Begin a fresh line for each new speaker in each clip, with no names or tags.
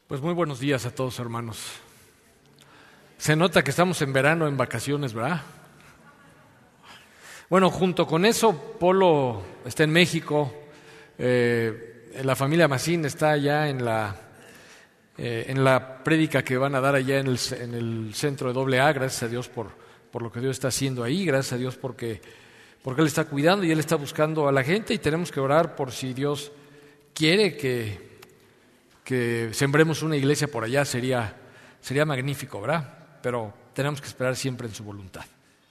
Pues muy buenos días a todos, hermanos. Se nota que estamos en verano, en vacaciones, ¿verdad? Bueno, junto con eso, Polo está en México, la familia Macín está allá en la prédica que van a dar allá en el centro de AA. Gracias a Dios por lo que Dios está haciendo ahí, gracias a Dios porque Él está cuidando y Él está buscando a la gente, y tenemos que orar por si Dios quiere que sembremos una iglesia por allá. Sería magnífico, ¿verdad? Pero tenemos que esperar siempre en su voluntad.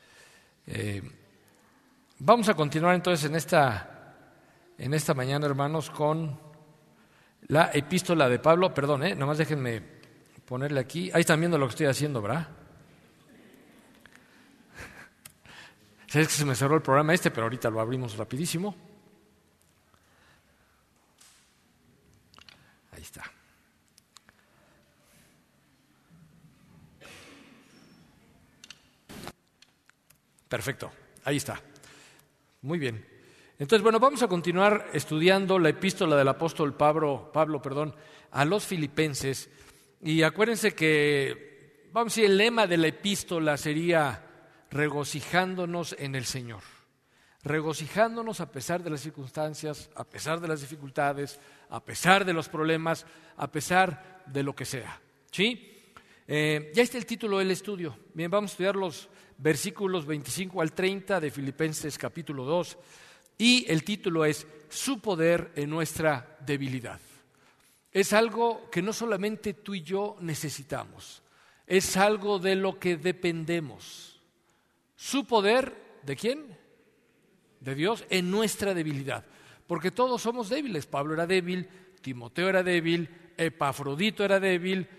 Vamos a continuar entonces en esta mañana, hermanos, con la epístola de Pablo. Perdón, nomás déjenme ponerle aquí. Ahí están viendo lo que estoy haciendo, ¿verdad? Sabes que se me cerró el programa pero ahorita lo abrimos rapidísimo. Ahí está. Perfecto, ahí está. Muy bien. Entonces, bueno, vamos a continuar estudiando la epístola del apóstol Pablo, a los filipenses. Y acuérdense que, vamos a decir, el lema de la epístola sería regocijándonos en el Señor. Regocijándonos a pesar de las circunstancias, a pesar de las dificultades, a pesar de los problemas, a pesar de lo que sea. ¿Sí? Ya está el título del estudio. Bien, vamos a estudiar los versículos 25 al 30 de Filipenses capítulo 2, y el título es Su poder en nuestra debilidad. Es algo que no solamente tú y yo necesitamos, es algo de lo que dependemos. Su poder, ¿de quién? De Dios, en nuestra debilidad, porque todos somos débiles. Pablo era débil, Timoteo era débil, Epafrodito era débil,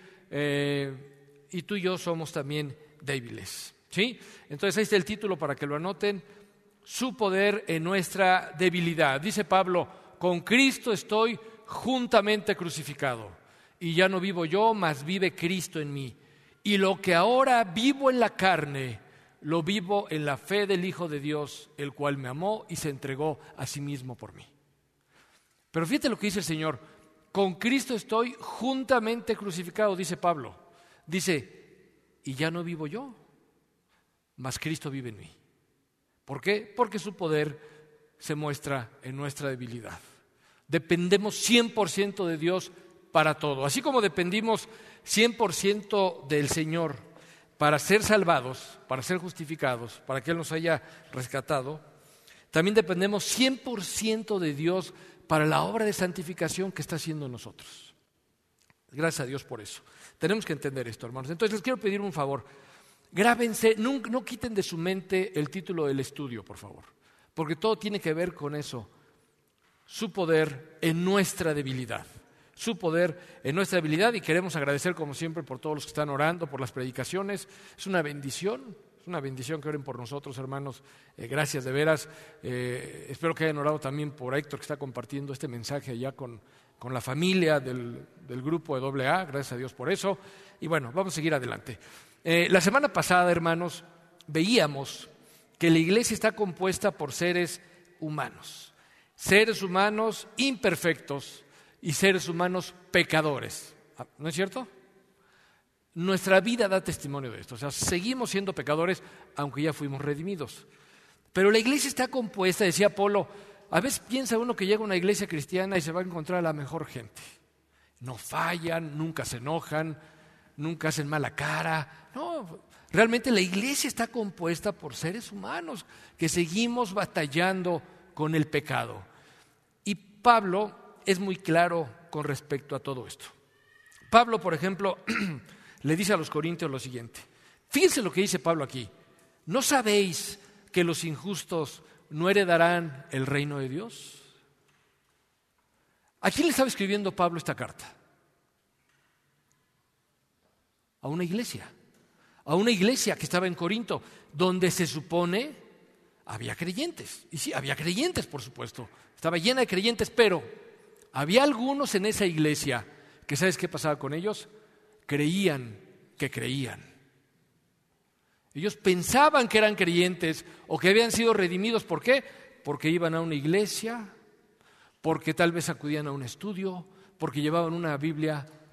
y tú y yo somos también débiles. ¿Sí? Entonces ahí está el título para que lo anoten: Su poder en nuestra debilidad. Dice Pablo: con Cristo estoy juntamente crucificado, y ya no vivo yo, mas vive Cristo en mí. Y lo que ahora vivo en la carne, lo vivo en la fe del Hijo de Dios, el cual me amó y se entregó a sí mismo por mí. Pero fíjate lo que dice el Señor: con Cristo estoy juntamente crucificado, dice Pablo. Dice, y ya no vivo yo, mas Cristo vive en mí. ¿Por qué? Porque su poder se muestra en nuestra debilidad. Dependemos 100% de Dios para todo. Así como dependimos 100% del Señor para ser salvados, para ser justificados, para que Él nos haya rescatado, también dependemos 100% de Dios para la obra de santificación que está haciendo en nosotros. Gracias a Dios por eso. Tenemos que entender esto, hermanos. Entonces les quiero pedir un favor. Grábense, no quiten de su mente el título del estudio, por favor, porque todo tiene que ver con eso. Su poder en nuestra debilidad. Su poder en nuestra debilidad. Y queremos agradecer, como siempre, por todos los que están orando, por las predicaciones. Es una bendición que oren por nosotros, hermanos. Gracias de veras. Espero que hayan orado también por Héctor, que está compartiendo este mensaje allá con la familia del grupo de AA. Gracias a Dios por eso. Y bueno, vamos a seguir adelante. La semana pasada, hermanos, veíamos que la iglesia está compuesta por seres humanos imperfectos y seres humanos pecadores. ¿No es cierto? Nuestra vida da testimonio de esto. O sea, seguimos siendo pecadores aunque ya fuimos redimidos. Pero la iglesia está compuesta, decía Polo, a veces piensa uno que llega a una iglesia cristiana y se va a encontrar a la mejor gente. No fallan, nunca se enojan, nunca hacen mala cara. No, realmente la iglesia está compuesta por seres humanos que seguimos batallando con el pecado. Y Pablo es muy claro con respecto a todo esto. Pablo, por ejemplo, le dice a los corintios lo siguiente. Fíjense lo que dice Pablo aquí. ¿No sabéis que los injustos no heredarán el reino de Dios? ¿A quién le estaba escribiendo Pablo esta carta? A una iglesia que estaba en Corinto, donde se supone había creyentes. Y sí, había creyentes, por supuesto. Estaba llena de creyentes, pero había algunos en esa iglesia que, ¿sabes qué pasaba con ellos? Creían que creían. Ellos pensaban que eran creyentes o que habían sido redimidos. ¿Por qué? Porque iban a una iglesia, porque tal vez acudían a un estudio, porque llevaban una Biblia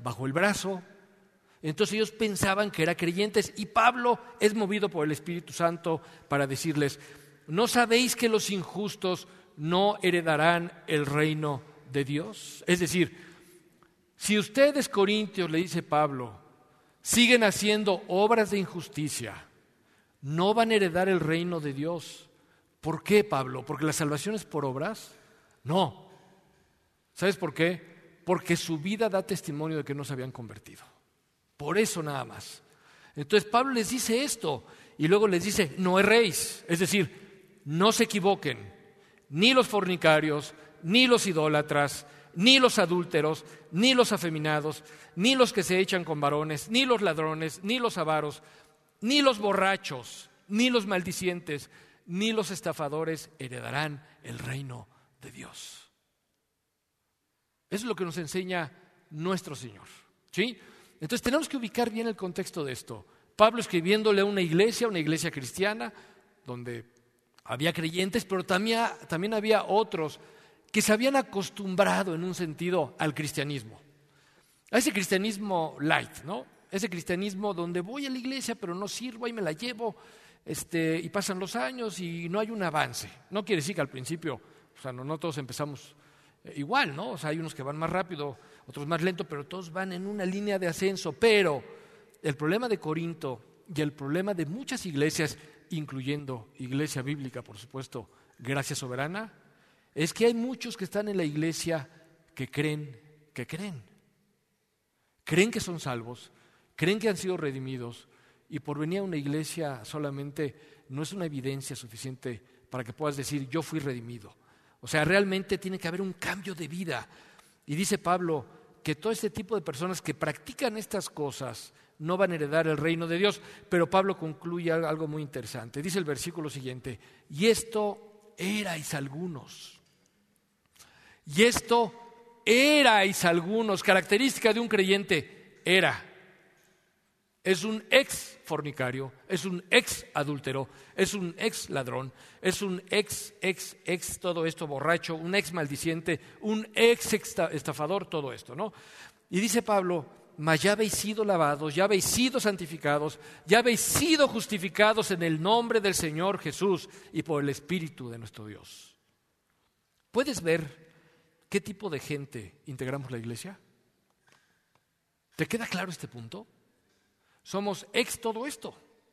bajo el brazo. Entonces ellos pensaban que eran creyentes y Pablo es movido por el Espíritu Santo para decirles: ¿no sabéis que los injustos no heredarán el reino de Dios? Es decir, si ustedes, corintios, le dice Pablo, siguen haciendo obras de injusticia, no van a heredar el reino de Dios. ¿Por qué, Pablo? ¿Porque la salvación es por obras? No. ¿Sabes por qué? Porque su vida da testimonio de que no se habían convertido. Por eso nada más. Entonces Pablo les dice esto y luego les dice: no erréis, es decir, no se equivoquen, ni los fornicarios, ni los idólatras, ni los adúlteros, ni los afeminados, ni los que se echan con varones, ni los ladrones, ni los avaros, ni los borrachos, ni los maldicientes, ni los estafadores heredarán el reino de Dios. Eso es lo que nos enseña nuestro Señor, ¿sí? Entonces tenemos que ubicar bien el contexto de esto. Pablo escribiéndole a una iglesia cristiana, donde había creyentes, pero también había otros que se habían acostumbrado en un sentido al cristianismo. A ese cristianismo light, ¿no? Ese cristianismo donde voy a la iglesia pero no sirvo, ahí me la llevo, y pasan los años y no hay un avance. No quiere decir que al principio, o sea, no todos empezamos igual, ¿no? O sea, hay unos que van más rápido, otros más lento, pero todos van en una línea de ascenso. Pero el problema de Corinto y el problema de muchas iglesias, incluyendo Iglesia Bíblica, por supuesto, Gracia Soberana, es que hay muchos que están en la iglesia que creen que son salvos, creen que han sido redimidos, y por venir a una iglesia solamente no es una evidencia suficiente para que puedas decir: yo fui redimido. O sea, realmente tiene que haber un cambio de vida. Y dice Pablo que todo este tipo de personas que practican estas cosas no van a heredar el reino de Dios. Pero Pablo concluye algo muy interesante. Dice el versículo siguiente: y esto erais algunos. Y esto erais algunos. Característica de un creyente: era. Es un ex fornicario, es un ex adúltero, es un ex ladrón, es un ex todo esto borracho, un ex maldiciente, un ex estafador, todo esto, ¿no? Y dice Pablo: mas ya habéis sido lavados, ya habéis sido santificados, ya habéis sido justificados en el nombre del Señor Jesús y por el Espíritu de nuestro Dios. ¿Puedes ver qué tipo de gente integramos la iglesia? ¿Te queda claro este punto? Somos ex todo esto.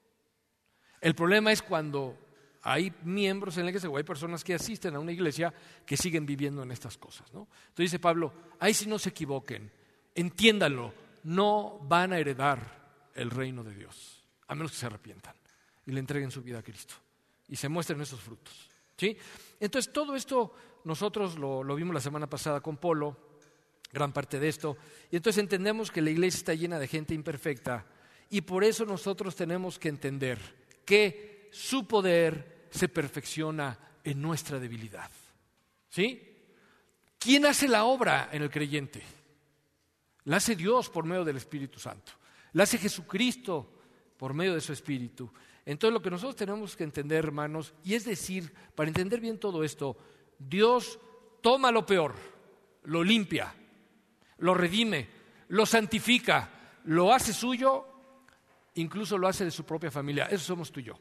El problema es cuando hay miembros en la iglesia o hay personas que asisten a una iglesia que siguen viviendo en estas cosas, ¿no? Entonces dice Pablo: ahí sí no se equivoquen, entiéndanlo, no van a heredar el reino de Dios, a menos que se arrepientan y le entreguen su vida a Cristo y se muestren esos frutos, ¿sí? Entonces todo esto nosotros lo vimos la semana pasada con Polo, gran parte de esto, y entonces entendemos que la iglesia está llena de gente imperfecta. Y por eso nosotros tenemos que entender que su poder se perfecciona en nuestra debilidad. ¿Sí? ¿Quién hace la obra en el creyente? La hace Dios por medio del Espíritu Santo. La hace Jesucristo por medio de su Espíritu. Entonces lo que nosotros tenemos que entender, hermanos, y es decir, para entender bien todo esto, Dios toma lo peor, lo limpia, lo redime, lo santifica, lo hace suyo. Incluso lo hace de su propia familia. Eso somos tú y yo.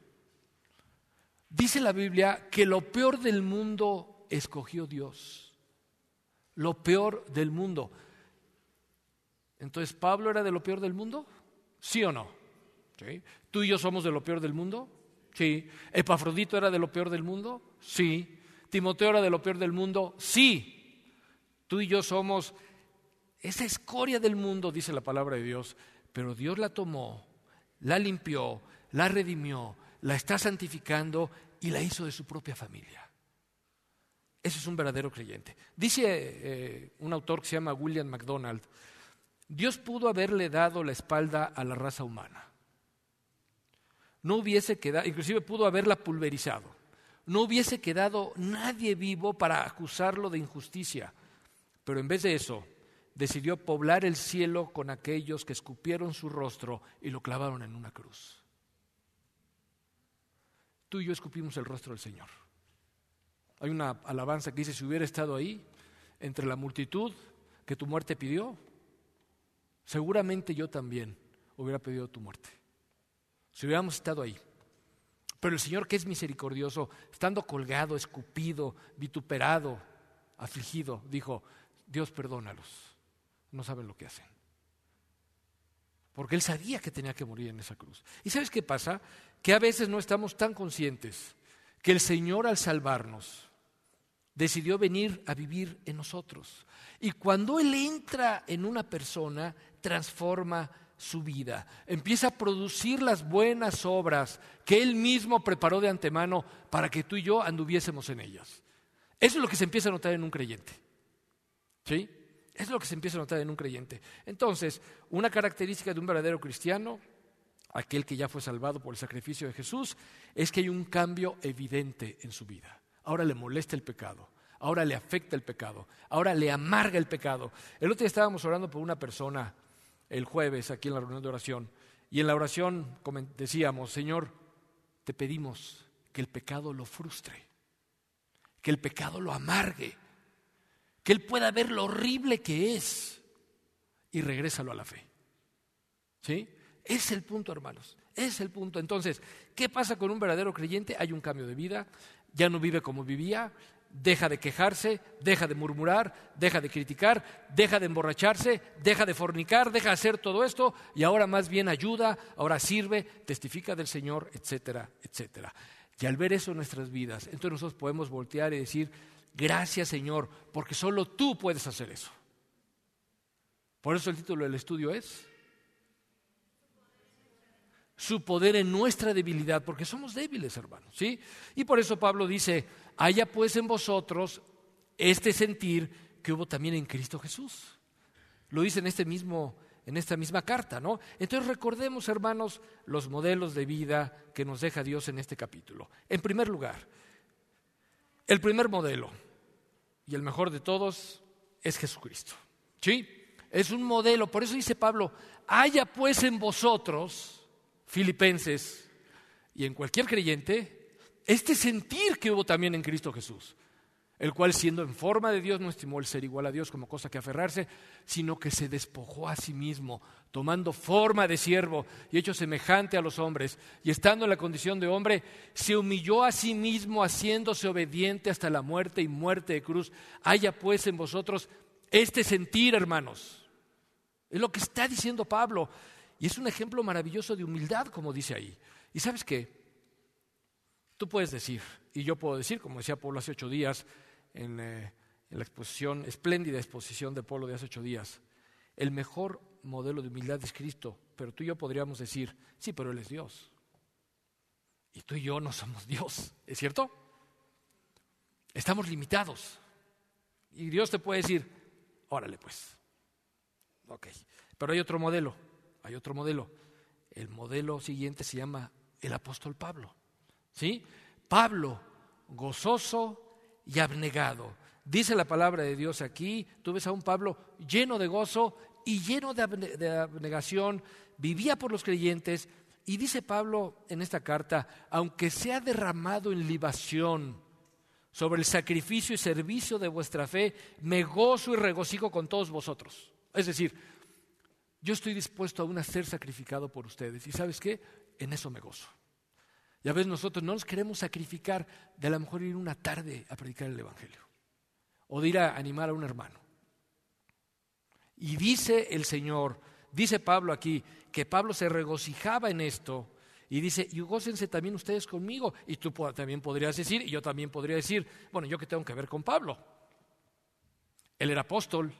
Dice la Biblia que lo peor del mundo escogió Dios. Lo peor del mundo. Entonces, ¿Pablo era de lo peor del mundo? ¿Sí o no? ¿Sí? ¿Tú y yo somos de lo peor del mundo? Sí. ¿Epafrodito era de lo peor del mundo? Sí. ¿Timoteo era de lo peor del mundo? Sí. Tú y yo somos esa escoria del mundo, dice la palabra de Dios, pero Dios la tomó, la limpió, la redimió, la está santificando y la hizo de su propia familia. Ese es un verdadero creyente. Dice un autor que se llama William MacDonald: Dios pudo haberle dado la espalda a la raza humana. No hubiese quedado, inclusive pudo haberla pulverizado. No hubiese quedado nadie vivo para acusarlo de injusticia. Pero en vez de eso, decidió poblar el cielo con aquellos que escupieron su rostro y lo clavaron en una cruz. Tú y yo escupimos el rostro del Señor. Hay una alabanza que dice: si hubiera estado ahí, entre la multitud que tu muerte pidió, seguramente yo también hubiera pedido tu muerte. Si hubiéramos estado ahí. Pero el Señor, que es misericordioso, estando colgado, escupido, vituperado, afligido, dijo: Dios, perdónalos, no saben lo que hacen. Porque Él sabía que tenía que morir en esa cruz. ¿Y sabes qué pasa? Que a veces no estamos tan conscientes que el Señor, al salvarnos, decidió venir a vivir en nosotros. Y cuando Él entra en una persona, transforma su vida, empieza a producir las buenas obras que Él mismo preparó de antemano para que tú y yo anduviésemos en ellas. Eso es lo que se empieza a notar en un creyente. ¿Sí? Eso es lo que se empieza a notar en un creyente. Entonces, una característica de un verdadero cristiano, aquel que ya fue salvado por el sacrificio de Jesús, es que hay un cambio evidente en su vida. Ahora le molesta el pecado, ahora le afecta el pecado, ahora le amarga el pecado. El otro día estábamos orando por una persona el jueves aquí en la reunión de oración, y en la oración decíamos: Señor, te pedimos que el pecado lo frustre, que el pecado lo amargue, que Él pueda ver lo horrible que es y regrésalo a la fe. ¿Sí? Es el punto, hermanos, es el punto. Entonces, ¿qué pasa con un verdadero creyente? Hay un cambio de vida, ya no vive como vivía, deja de quejarse, deja de murmurar, deja de criticar, deja de emborracharse, deja de fornicar, deja de hacer todo esto y ahora más bien ayuda, ahora sirve, testifica del Señor, etcétera, etcétera. Y al ver eso en nuestras vidas, entonces nosotros podemos voltear y decir: gracias, Señor, porque solo tú puedes hacer eso. Por eso el título del estudio es Su poder en nuestra debilidad, porque somos débiles, hermanos, ¿sí? Y por eso Pablo dice: haya pues en vosotros este sentir que hubo también en Cristo Jesús. Lo dice en esta misma carta, ¿no? Entonces recordemos, hermanos, los modelos de vida que nos deja Dios en este capítulo. En primer lugar, el primer modelo, y el mejor de todos, es Jesucristo, ¿sí? Es un modelo, por eso dice Pablo: haya pues en vosotros, Filipenses, y en cualquier creyente, este sentir que hubo también en Cristo Jesús, el cual, siendo en forma de Dios, no estimó el ser igual a Dios como cosa que aferrarse, sino que se despojó a sí mismo, tomando forma de siervo y hecho semejante a los hombres, y estando en la condición de hombre, se humilló a sí mismo, haciéndose obediente hasta la muerte y muerte de cruz. Haya pues en vosotros este sentir, hermanos. Es lo que está diciendo Pablo. Y es un ejemplo maravilloso de humildad, como dice ahí. ¿Y sabes qué? Tú puedes decir, y yo puedo decir, como decía Pablo hace 8 días, en la espléndida exposición de Pablo de hace 8 días, el mejor modelo de humildad es Cristo, pero tú y yo podríamos decir: sí, pero Él es Dios. Y tú y yo no somos Dios, ¿es cierto? Estamos limitados. Y Dios te puede decir: órale pues. Ok, pero hay otro modelo. El modelo siguiente se llama el apóstol Pablo, ¿sí? Pablo, gozoso y abnegado. Dice la palabra de Dios aquí, tú ves a un Pablo lleno de gozo y lleno de abnegación, vivía por los creyentes, y dice Pablo en esta carta: aunque sea derramado en libación sobre el sacrificio y servicio de vuestra fe, me gozo y regocijo con todos vosotros. Es decir, yo estoy dispuesto aún a ser sacrificado por ustedes. ¿Y sabes qué? En eso me gozo. Y a veces nosotros no nos queremos sacrificar de a lo mejor ir una tarde a predicar el Evangelio o de ir a animar a un hermano. Y dice el Señor, dice Pablo aquí, que Pablo se regocijaba en esto y dice: y gócense también ustedes conmigo. Y tú también podrías decir, y yo también podría decir: bueno, ¿yo qué tengo que ver con Pablo? Él era apóstol.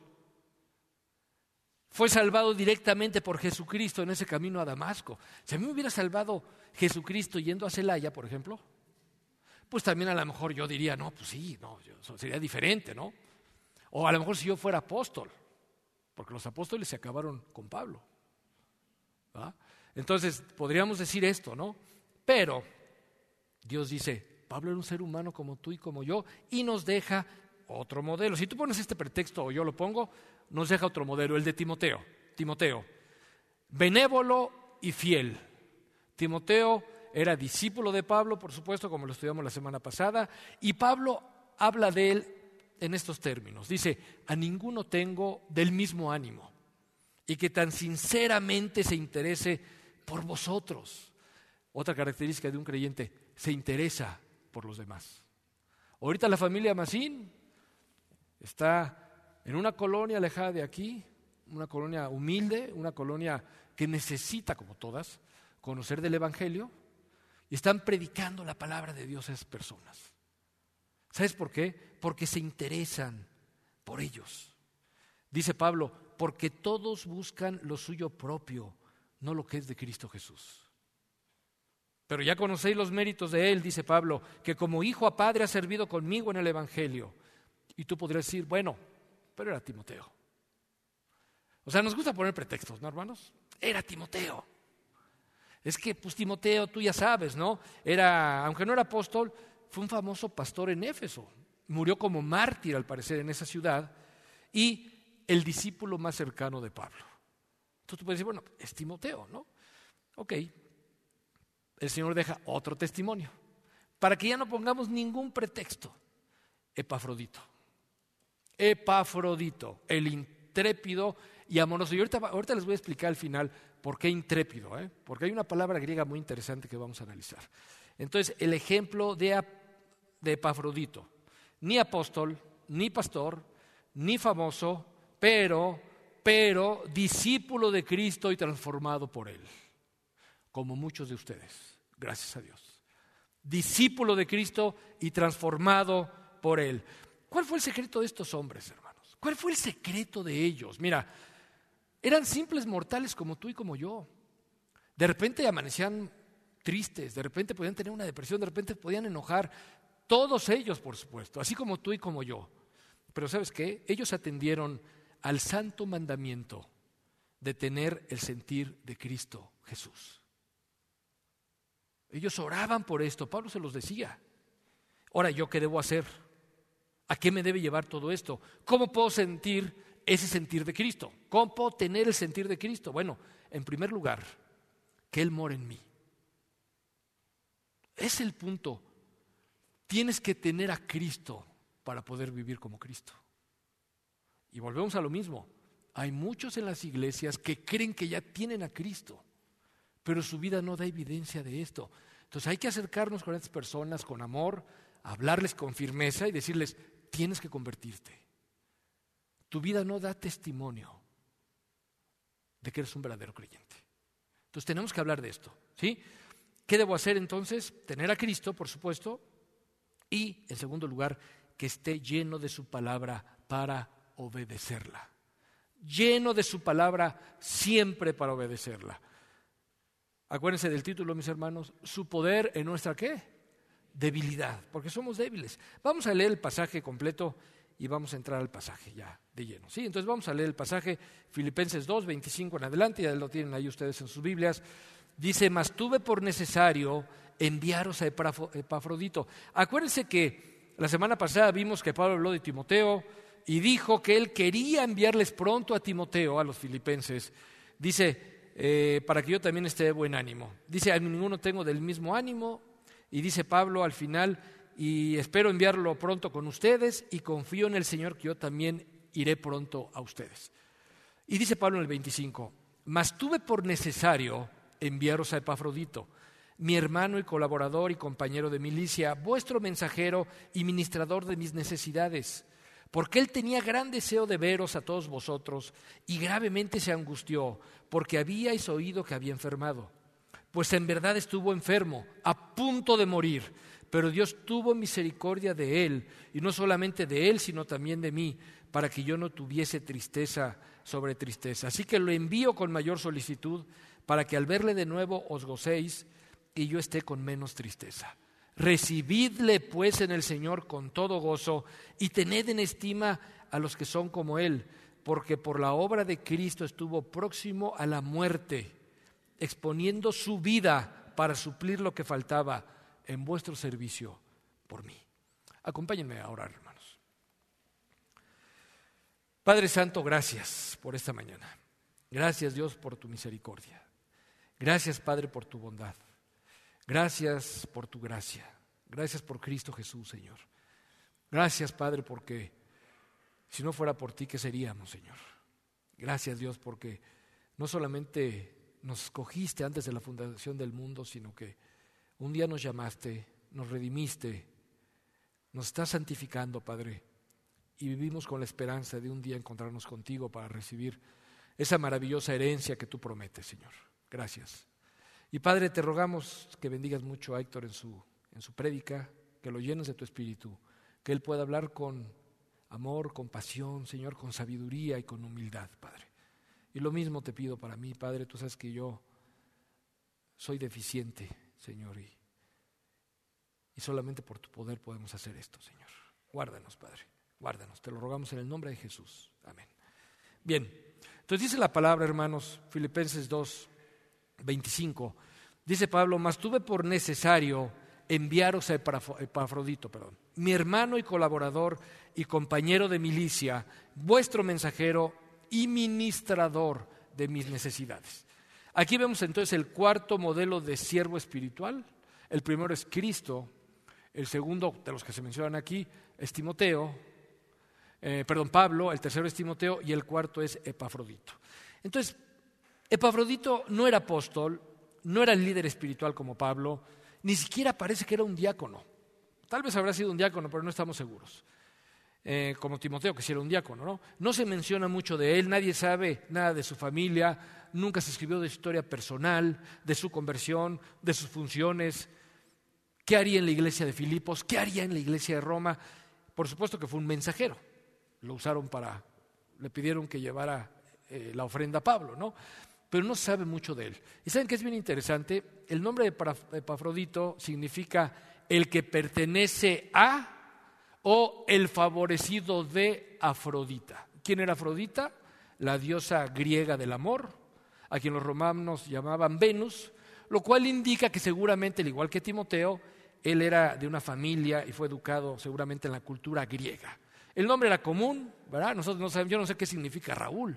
Fue salvado directamente por Jesucristo en ese camino a Damasco. Si a mí me hubiera salvado Jesucristo yendo a Celaya, por ejemplo, pues también a lo mejor yo diría: no, pues sí, no, sería diferente, ¿no? O a lo mejor si yo fuera apóstol, porque los apóstoles se acabaron con Pablo, ¿va? Entonces podríamos decir esto, ¿no? Pero Dios dice: Pablo era un ser humano como tú y como yo, y nos deja otro modelo. Si tú pones este pretexto o yo lo pongo, nos deja otro modelo, el de Timoteo. Timoteo, benévolo y fiel. Timoteo era discípulo de Pablo, por supuesto, como lo estudiamos la semana pasada, y Pablo habla de él en estos términos. Dice: a ninguno tengo del mismo ánimo. y que tan sinceramente se interese por vosotros. Otra característica de un creyente, se interesa por los demás. Ahorita la familia Macín está en una colonia alejada de aquí, una colonia humilde, una colonia que necesita, como todas, conocer del Evangelio, y están predicando la palabra de Dios a esas personas. ¿Sabes por qué? Porque se interesan por ellos. Dice Pablo, porque todos buscan lo suyo propio, no lo que es de Cristo Jesús. Pero ya conocéis los méritos de Él, dice Pablo, que como hijo a padre ha servido conmigo en el Evangelio. Y tú podrías decir, bueno, pero era Timoteo. O sea, nos gusta poner pretextos, ¿no, hermanos? Era Timoteo. Es que, pues Timoteo, tú ya sabes, ¿no? Aunque no era apóstol, fue un famoso pastor en Éfeso. Murió como mártir, al parecer, en esa ciudad. Y el discípulo más cercano de Pablo. Entonces tú puedes decir, bueno, es Timoteo, ¿no? Ok. El Señor deja otro testimonio, para que ya no pongamos ningún pretexto. Epafrodito, el intrépido y amoroso. Y ahorita les voy a explicar al final por qué intrépido, porque hay una palabra griega muy interesante que vamos a analizar. Entonces, el ejemplo de Epafrodito, ni apóstol, ni pastor, ni famoso, pero discípulo de Cristo y transformado por Él, como muchos de ustedes, gracias a Dios. Discípulo de Cristo y transformado por Él. ¿Cuál fue el secreto de estos hombres, hermanos? ¿Cuál fue el secreto de ellos? Mira, eran simples mortales como tú y como yo. De repente amanecían tristes, de repente podían tener una depresión, de repente podían enojar. Todos ellos, por supuesto, así como tú y como yo. Pero ¿sabes qué? Ellos atendieron al santo mandamiento de tener el sentir de Cristo Jesús. Ellos oraban por esto, Pablo se los decía. Ahora, ¿yo qué debo hacer? ¿A qué me debe llevar todo esto? ¿Cómo puedo sentir ese sentir de Cristo? ¿Cómo puedo tener el sentir de Cristo? Bueno, en primer lugar, que Él mora en mí. Es el punto. Tienes que tener a Cristo para poder vivir como Cristo. Y volvemos a lo mismo. Hay muchos en las iglesias que creen que ya tienen a Cristo, pero su vida no da evidencia de esto. Entonces hay que acercarnos con estas personas con amor, hablarles con firmeza y decirles, tienes que convertirte. Tu vida no da testimonio de que eres un verdadero creyente. Entonces tenemos que hablar de esto, ¿sí? ¿Qué debo hacer entonces? Tener a Cristo, por supuesto, y en segundo lugar, que esté lleno de su palabra para obedecerla. Lleno de su palabra siempre para obedecerla. Acuérdense del título, mis hermanos, su poder en nuestra ¿qué? Debilidad, porque somos débiles. Vamos a leer el pasaje completo y vamos a entrar al pasaje ya de lleno. ¿Sí? Entonces vamos a leer el pasaje, Filipenses 2, 25 en adelante, ya lo tienen ahí ustedes en sus Biblias. Dice, mas tuve por necesario enviaros a Epafrodito. Acuérdense que la semana pasada vimos que Pablo habló de Timoteo y dijo que él quería enviarles pronto a Timoteo, a los filipenses. Dice, para que yo también esté de buen ánimo. Dice, a ninguno tengo del mismo ánimo. Y dice Pablo al final, y espero enviarlo pronto con ustedes y confío en el Señor que yo también iré pronto a ustedes. Y dice Pablo en el 25, mas tuve por necesario enviaros a Epafrodito, mi hermano y colaborador y compañero de milicia, vuestro mensajero y ministrador de mis necesidades, porque él tenía gran deseo de veros a todos vosotros y gravemente se angustió, porque habíais oído que había enfermado. Pues en verdad estuvo enfermo, a punto de morir, pero Dios tuvo misericordia de él, y no solamente de él, sino también de mí, para que yo no tuviese tristeza sobre tristeza. Así que lo envío con mayor solicitud, para que al verle de nuevo os gocéis, y yo esté con menos tristeza. Recibidle pues en el Señor con todo gozo, y tened en estima a los que son como él, porque por la obra de Cristo estuvo próximo a la muerte, exponiendo su vida para suplir lo que faltaba en vuestro servicio por mí. Acompáñenme a orar, hermanos. Padre Santo, gracias por esta mañana. Gracias, Dios, por tu misericordia. Gracias, Padre, por tu bondad. Gracias por tu gracia. Gracias por Cristo Jesús, Señor. Gracias, Padre, porque si no fuera por ti, ¿qué seríamos, Señor? Gracias, Dios, porque no solamente nos escogiste antes de la fundación del mundo, sino que un día nos llamaste, nos redimiste, nos estás santificando, Padre, y vivimos con la esperanza de un día encontrarnos contigo para recibir esa maravillosa herencia que tú prometes, Señor. Gracias. Y Padre, te rogamos que bendigas mucho a Héctor en su prédica, que lo llenes de tu espíritu, que él pueda hablar con amor, con pasión, Señor, con sabiduría y con humildad, Padre. Y lo mismo te pido para mí, Padre, tú sabes que yo soy deficiente, Señor, y solamente por tu poder podemos hacer esto, Señor. Guárdanos, Padre, guárdanos, te lo rogamos en el nombre de Jesús. Amén. Bien, entonces dice la palabra, hermanos, Filipenses 2:25, dice Pablo: mas tuve por necesario enviaros a Epafrodito, mi hermano y colaborador y compañero de milicia, vuestro mensajero y ministrador de mis necesidades. Aquí vemos entonces el cuarto modelo de siervo espiritual. El primero es Cristo, el segundo de los que se mencionan aquí es Pablo, el tercero es Timoteo y el cuarto es Epafrodito. Entonces, Epafrodito no era apóstol, no era el líder espiritual como Pablo, ni siquiera parece que era un diácono. Tal vez habrá sido un diácono, pero no estamos seguros. Como Timoteo, que sí era un diácono, ¿no? No se menciona mucho de él, nadie sabe nada de su familia, nunca se escribió de su historia personal, de su conversión, de sus funciones, qué haría en la iglesia de Filipos, qué haría en la iglesia de Roma. Por supuesto que fue un mensajero, lo usaron le pidieron que llevara la ofrenda a Pablo, ¿no? Pero no se sabe mucho de él. ¿Y saben qué es bien interesante? El nombre de Epafrodito significa el que pertenece a o el favorecido de Afrodita. ¿Quién era Afrodita? La diosa griega del amor, a quien los romanos llamaban Venus, lo cual indica que seguramente, al igual que Timoteo, él era de una familia y fue educado seguramente en la cultura griega. El nombre era común, ¿verdad? Nosotros no sabemos, yo no sé qué significa Raúl.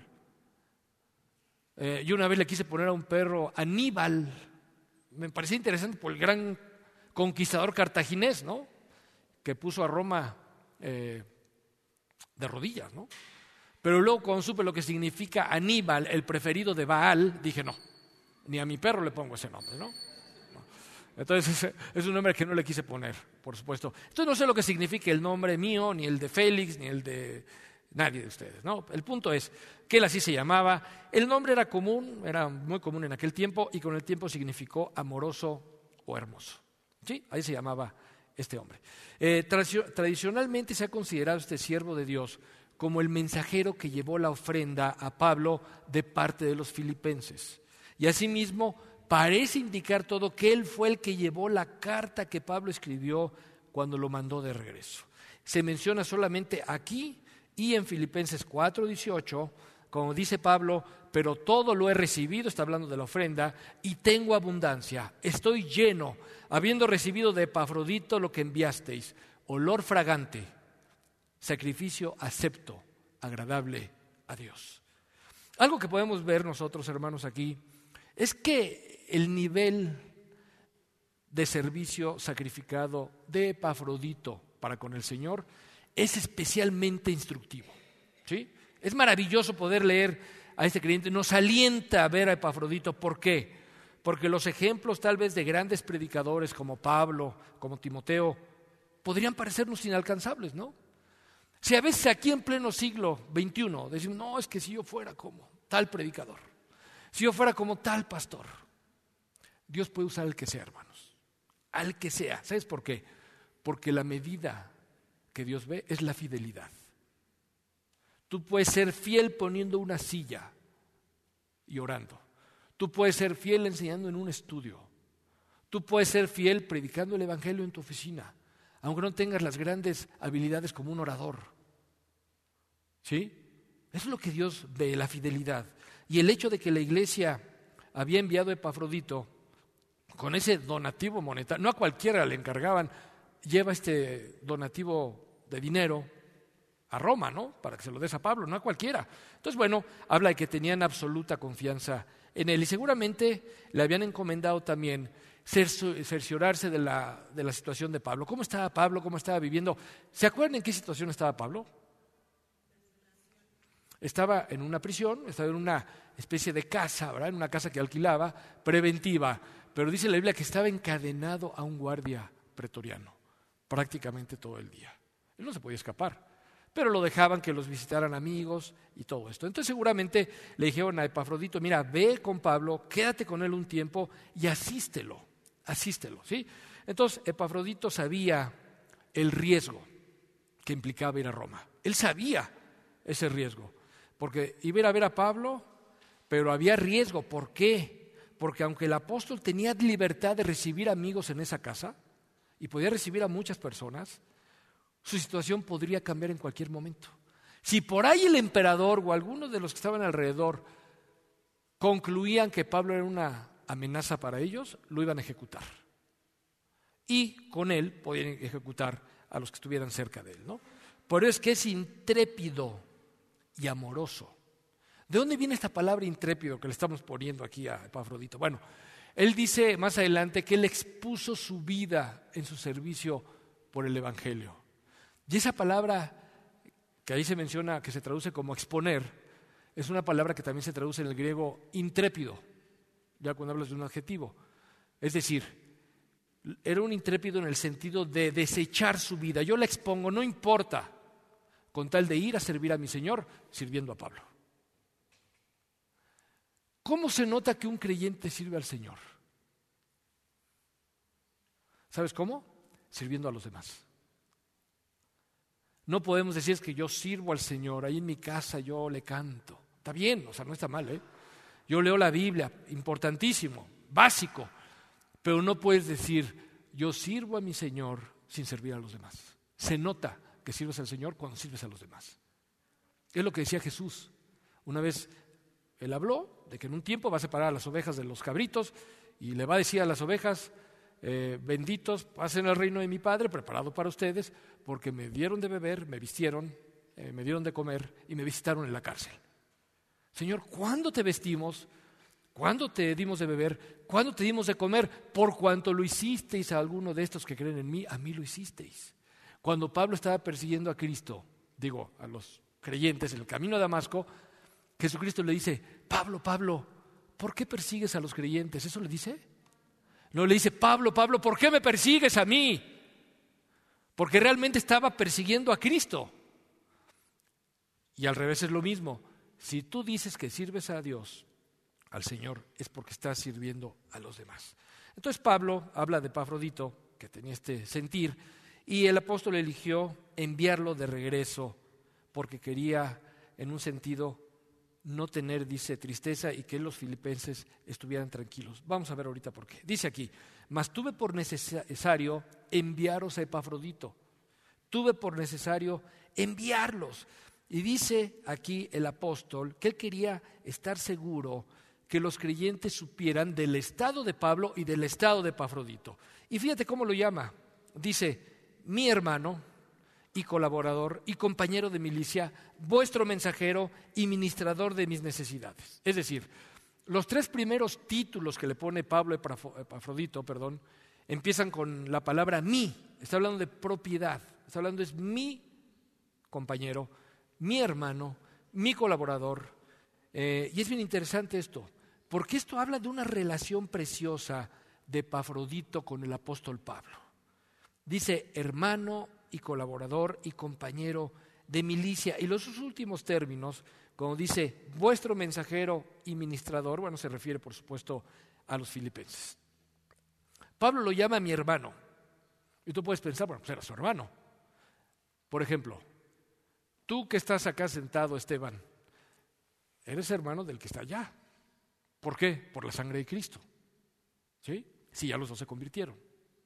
Yo una vez le quise poner a un perro Aníbal, me parecía interesante por el gran conquistador cartaginés, ¿no? Que puso a Roma de rodillas, ¿no? Pero luego cuando supe lo que significa Aníbal, el preferido de Baal, dije no, ni a mi perro le pongo ese nombre, ¿no? Entonces es un nombre que no le quise poner, por supuesto. Entonces no sé lo que significa el nombre mío, ni el de Félix, ni el de nadie de ustedes, ¿no? El punto es que él así se llamaba. El nombre era común, era muy común en aquel tiempo y con el tiempo significó amoroso o hermoso. ¿Sí? Ahí se llamaba este hombre. Tradicionalmente se ha considerado este siervo de Dios como el mensajero que llevó la ofrenda a Pablo de parte de los filipenses. Y asimismo parece indicar todo que él fue el que llevó la carta que Pablo escribió cuando lo mandó de regreso. Se menciona solamente aquí y en Filipenses 4:18, como dice Pablo: pero todo lo he recibido, está hablando de la ofrenda, y tengo abundancia, estoy lleno, habiendo recibido de Epafrodito lo que enviasteis, olor fragante, sacrificio acepto, agradable a Dios. Algo que podemos ver nosotros, hermanos, aquí es que el nivel de servicio sacrificado de Epafrodito para con el Señor es especialmente instructivo, ¿sí? Es maravilloso poder leer a este creyente, nos alienta a ver a Epafrodito. ¿Por qué? Porque los ejemplos tal vez de grandes predicadores como Pablo, como Timoteo, podrían parecernos inalcanzables, ¿no? Si a veces aquí en pleno siglo XXI decimos, no, es que si yo fuera como tal predicador, si yo fuera como tal pastor, Dios puede usar al que sea, hermanos, al que sea. ¿Sabes por qué? Porque la medida que Dios ve es la fidelidad. Tú puedes ser fiel poniendo una silla y orando. Tú puedes ser fiel enseñando en un estudio. Tú puedes ser fiel predicando el evangelio en tu oficina, aunque no tengas las grandes habilidades como un orador. ¿Sí? Eso es lo que Dios ve, la fidelidad. Y el hecho de que la iglesia había enviado a Epafrodito con ese donativo monetario, no a cualquiera le encargaban, lleva este donativo de dinero a Roma, ¿no? Para que se lo des a Pablo, no a cualquiera. Entonces, bueno, habla de que tenían absoluta confianza en él y seguramente le habían encomendado también cerciorarse de la situación de Pablo. ¿Cómo estaba Pablo? ¿Cómo estaba viviendo? ¿Se acuerdan en qué situación estaba Pablo? Estaba en una prisión, estaba en una especie de casa, ¿verdad? En una casa que alquilaba, preventiva, pero dice la Biblia que estaba encadenado a un guardia pretoriano prácticamente todo el día. Él no se podía escapar, pero lo dejaban que los visitaran amigos y todo esto. Entonces seguramente le dijeron a Epafrodito, mira, ve con Pablo, quédate con él un tiempo y asístelo, ¿sí? Entonces Epafrodito sabía el riesgo que implicaba ir a Roma. Él sabía ese riesgo, porque iba a ir a ver a Pablo, pero había riesgo. ¿Por qué? Porque aunque el apóstol tenía libertad de recibir amigos en esa casa y podía recibir a muchas personas, su situación podría cambiar en cualquier momento. Si por ahí el emperador o algunos de los que estaban alrededor concluían que Pablo era una amenaza para ellos, lo iban a ejecutar. Y con él podían ejecutar a los que estuvieran cerca de él, ¿no? Por eso es que es intrépido y amoroso. ¿De dónde viene esta palabra intrépido que le estamos poniendo aquí a Epafrodito? Bueno, él dice más adelante que él expuso su vida en su servicio por el Evangelio. Y esa palabra que ahí se menciona, que se traduce como exponer, es una palabra que también se traduce en el griego intrépido, ya cuando hablas de un adjetivo. Es decir, era un intrépido en el sentido de desechar su vida. Yo la expongo, no importa, con tal de ir a servir a mi Señor, sirviendo a Pablo. ¿Cómo se nota que un creyente sirve al Señor? ¿Sabes cómo? Sirviendo a los demás. No podemos decir es que yo sirvo al Señor, ahí en mi casa yo le canto. Está bien, o sea, no está mal, ¿eh? Yo leo la Biblia, importantísimo, básico, pero no puedes decir yo sirvo a mi Señor sin servir a los demás. Se nota que sirves al Señor cuando sirves a los demás. Es lo que decía Jesús. Una vez él habló de que en un tiempo va a separar a las ovejas de los cabritos y le va a decir a las ovejas, benditos, pasen al reino de mi Padre, preparado para ustedes, porque me dieron de beber, me vistieron, me dieron de comer y me visitaron en la cárcel. Señor, ¿cuándo te vestimos? ¿Cuándo te dimos de beber? ¿Cuándo te dimos de comer? Por cuanto lo hicisteis a alguno de estos que creen en mí, a mí lo hicisteis. Cuando Pablo estaba persiguiendo a Cristo, digo, a los creyentes en el camino a Damasco, Jesucristo le dice, Pablo, Pablo, ¿por qué persigues a los creyentes? ¿Eso le dice? No, le dice, Pablo, Pablo, ¿por qué me persigues a mí? Porque realmente estaba persiguiendo a Cristo. Y al revés es lo mismo. Si tú dices que sirves a Dios, al Señor, es porque estás sirviendo a los demás. Entonces Pablo habla de Epafrodito, que tenía este sentir, y el apóstol eligió enviarlo de regreso, porque quería, en un sentido, no tener, dice, tristeza y que los filipenses estuvieran tranquilos. Vamos a ver ahorita por qué. Dice aquí, mas tuve por necesario enviaros a Epafrodito. Tuve por necesario enviarlos. Y dice aquí el apóstol que él quería estar seguro que los creyentes supieran del estado de Pablo y del estado de Epafrodito. Y fíjate cómo lo llama. Dice, mi hermano y colaborador y compañero de milicia, vuestro mensajero y ministrador de mis necesidades. Es decir, los tres primeros títulos que le pone Pablo a Epafrodito, empiezan con la palabra mi. Está hablando de propiedad. Está hablando es mi compañero, mi hermano, mi colaborador. Y es bien interesante esto, porque esto habla de una relación preciosa de Epafrodito con el apóstol Pablo. Dice hermano y colaborador y compañero de milicia. Y los últimos términos, como dice vuestro mensajero y ministrador, bueno, se refiere por supuesto a los filipenses. Pablo lo llama mi hermano. Y tú puedes pensar, bueno, pues era su hermano. Por ejemplo, tú que estás acá sentado, Esteban, eres hermano del que está allá. ¿Por qué? Por la sangre de Cristo. ¿Sí? Sí, ya los dos se convirtieron.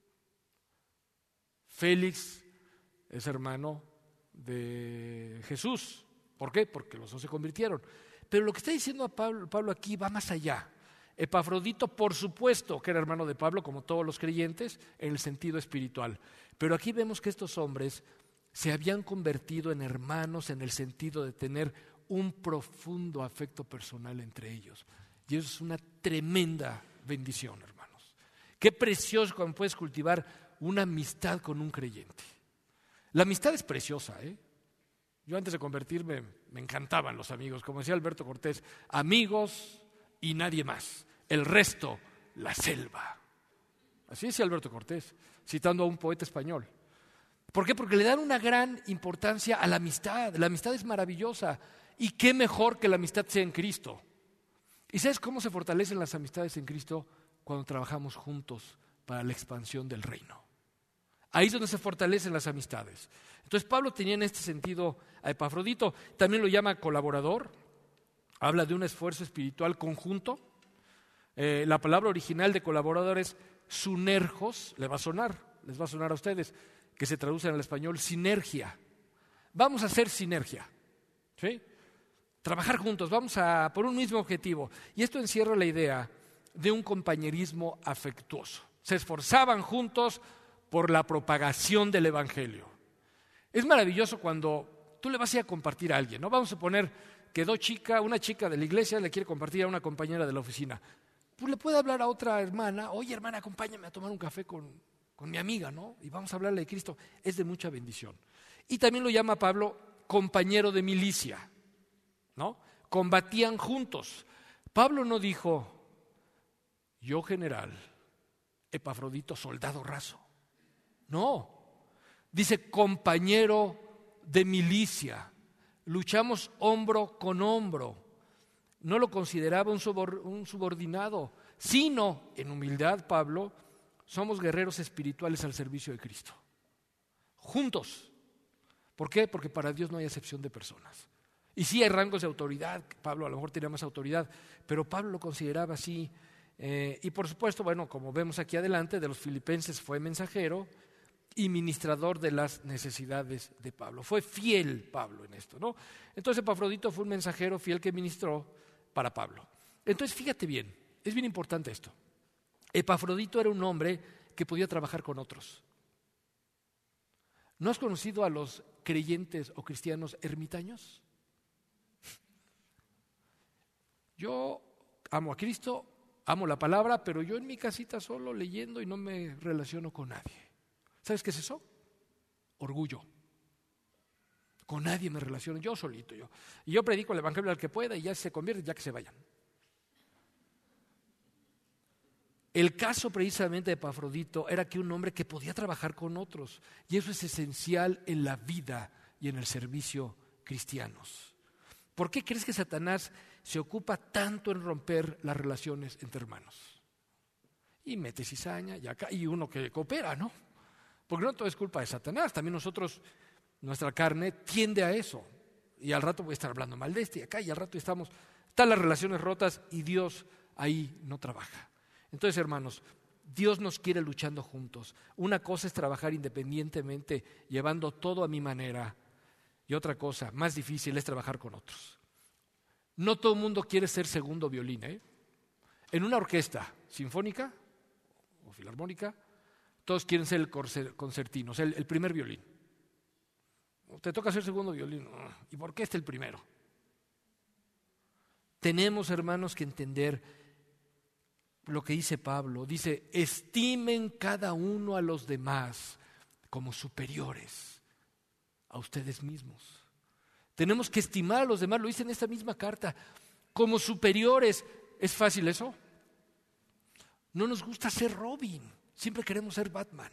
Félix es hermano de Jesús. ¿Por qué? Porque los dos se convirtieron. Pero lo que está diciendo Pablo aquí va más allá. Epafrodito, por supuesto, que era hermano de Pablo, como todos los creyentes, en el sentido espiritual. Pero aquí vemos que estos hombres se habían convertido en hermanos en el sentido de tener un profundo afecto personal entre ellos. Y eso es una tremenda bendición, hermanos. Qué precioso cuando puedes cultivar una amistad con un creyente. La amistad es preciosa, ¿eh? Yo antes de convertirme me encantaban los amigos, como decía Alberto Cortés, amigos y nadie más, el resto, la selva. Así decía Alberto Cortés, citando a un poeta español. ¿Por qué? Porque le dan una gran importancia a la amistad. La amistad es maravillosa. Y qué mejor que la amistad sea en Cristo. ¿Y sabes cómo se fortalecen las amistades en Cristo? Cuando trabajamos juntos para la expansión del reino. Ahí es donde se fortalecen las amistades. Entonces Pablo tenía en este sentido a Epafrodito. También lo llama colaborador. Habla de un esfuerzo espiritual conjunto. La palabra original de colaborador es sunergos. Les va a sonar a ustedes, que se traduce en el español sinergia. Vamos a hacer sinergia, ¿sí? Trabajar juntos, vamos a por un mismo objetivo. Y esto encierra la idea de un compañerismo afectuoso. Se esforzaban juntos por la propagación del Evangelio. Es maravilloso cuando tú le vas a ir a compartir a alguien, ¿no? Vamos a suponer que una chica de la iglesia le quiere compartir a una compañera de la oficina. Pues le puede hablar a otra hermana, oye hermana, acompáñame a tomar un café con mi amiga, ¿no? Y vamos a hablarle de Cristo. Es de mucha bendición. Y también lo llama Pablo compañero de milicia, ¿no? Combatían juntos. Pablo no dijo, yo general, Epafrodito soldado raso. No, dice compañero de milicia. Luchamos hombro con hombro. No lo consideraba un subordinado, sino en humildad, Pablo, somos guerreros espirituales al servicio de Cristo. Juntos. ¿Por qué? Porque para Dios no hay excepción de personas. Y sí hay rangos de autoridad, Pablo a lo mejor tenía más autoridad, pero Pablo lo consideraba así. Y por supuesto, bueno, como vemos aquí adelante, de los filipenses fue mensajero y ministrador de las necesidades de Pablo. Fue fiel Pablo en esto, ¿no? Entonces Epafrodito fue un mensajero fiel que ministró para Pablo. Entonces fíjate bien, es bien importante esto. Epafrodito era un hombre que podía trabajar con otros. ¿No has conocido a los creyentes o cristianos ermitaños? Yo amo a Cristo, amo la palabra, pero yo en mi casita solo leyendo y no me relaciono con nadie. ¿Sabes qué es eso? Orgullo. Con nadie me relaciono, yo solito. Y yo predico el evangelio al que pueda y ya se convierte, ya que se vayan. El caso precisamente de Epafrodito era que un hombre que podía trabajar con otros, y eso es esencial en la vida y en el servicio cristianos. ¿Por qué crees que Satanás se ocupa tanto en romper las relaciones entre hermanos? Y mete cizaña y acá, y uno que coopera, ¿no? Porque no todo es culpa de Satanás, también nosotros, nuestra carne tiende a eso. Y al rato voy a estar hablando mal de este y acá, y al rato están las relaciones rotas y Dios ahí no trabaja. Entonces, hermanos, Dios nos quiere luchando juntos. Una cosa es trabajar independientemente, llevando todo a mi manera, y otra cosa, más difícil, es trabajar con otros. No todo el mundo quiere ser segundo violín, ¿eh? En una orquesta sinfónica o filarmónica, todos quieren ser el concertino, o sea, el primer violín. Te toca ser segundo violín. ¿Y por qué el primero? Tenemos, hermanos, que entender lo que dice Pablo. Dice, estimen cada uno a los demás como superiores a ustedes mismos. Tenemos que estimar a los demás, lo dice en esta misma carta, como superiores. ¿Es fácil eso? No nos gusta ser Robin, siempre queremos ser Batman.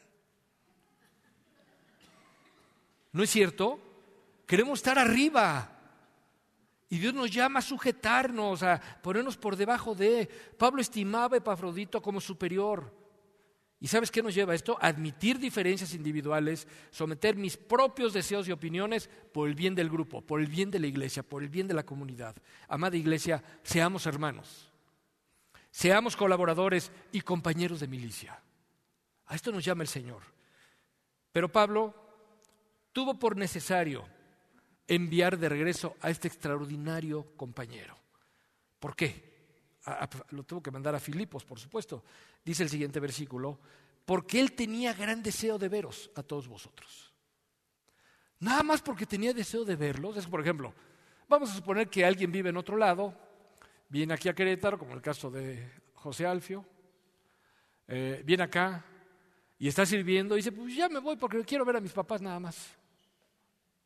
¿No es cierto? Queremos estar arriba. Y Dios nos llama a sujetarnos, a ponernos por debajo de. Pablo estimaba a Epafrodito como superior. ¿Y sabes qué nos lleva a esto? A admitir diferencias individuales, someter mis propios deseos y opiniones por el bien del grupo, por el bien de la iglesia, por el bien de la comunidad. Amada iglesia, seamos hermanos, seamos colaboradores y compañeros de milicia. A esto nos llama el Señor. Pero Pablo tuvo por necesario enviar de regreso a este extraordinario compañero. ¿Por qué? Lo tuvo que mandar a Filipos, por supuesto. Dice el siguiente versículo, porque él tenía gran deseo de veros a todos vosotros. Nada más porque tenía deseo de verlos. Es, por ejemplo, vamos a suponer que alguien vive en otro lado, viene aquí a Querétaro, como el caso de José Alfio, viene acá y está sirviendo y dice, pues ya me voy porque quiero ver a mis papás nada más.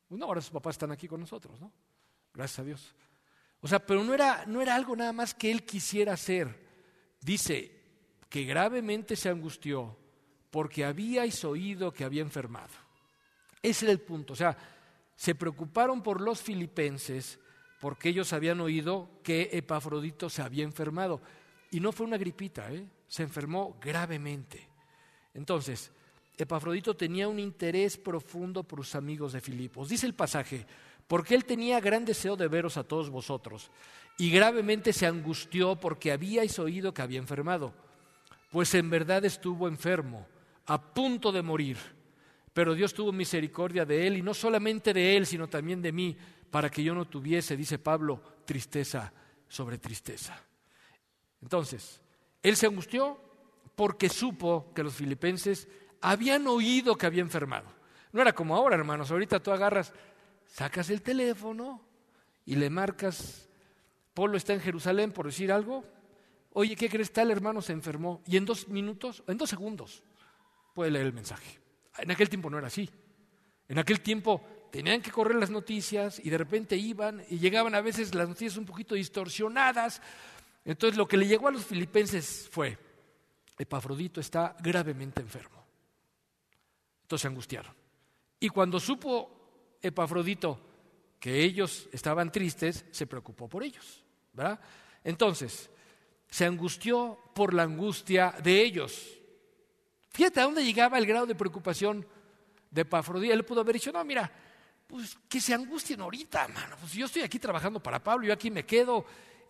No, ahora sus papás están aquí con nosotros, ¿no? Gracias a Dios. O sea, pero no era algo nada más que él quisiera hacer. Dice que gravemente se angustió porque habíais oído que había enfermado. Ese era el punto. O sea, se preocuparon por los filipenses porque ellos habían oído que Epafrodito se había enfermado. Y no fue una gripita, se enfermó gravemente. Entonces, Epafrodito tenía un interés profundo por sus amigos de Filipos. Dice el pasaje, porque él tenía gran deseo de veros a todos vosotros, y gravemente se angustió porque habíais oído que había enfermado, pues en verdad estuvo enfermo, a punto de morir. Pero Dios tuvo misericordia de él, y no solamente de él, sino también de mí, para que yo no tuviese, dice Pablo, tristeza sobre tristeza. Entonces, él se angustió porque supo que los filipenses habían oído que había enfermado. No era como ahora, hermanos. Ahorita tú agarras, sacas el teléfono y le marcas, Polo está en Jerusalén, por decir algo. Oye, ¿qué crees? Tal hermano se enfermó. Y en 2 minutos, en 2 segundos, puede leer el mensaje. En aquel tiempo no era así. En aquel tiempo tenían que correr las noticias y de repente iban y llegaban a veces las noticias un poquito distorsionadas. Entonces lo que le llegó a los filipenses fue, Epafrodito está gravemente enfermo. Entonces se angustiaron. Y cuando supo Epafrodito que ellos estaban tristes, se preocupó por ellos, ¿verdad? Entonces, se angustió por la angustia de ellos. Fíjate a dónde llegaba el grado de preocupación de Epafrodito. Él pudo haber dicho, no, mira, pues que se angustien ahorita, mano. Pues yo estoy aquí trabajando para Pablo, yo aquí me quedo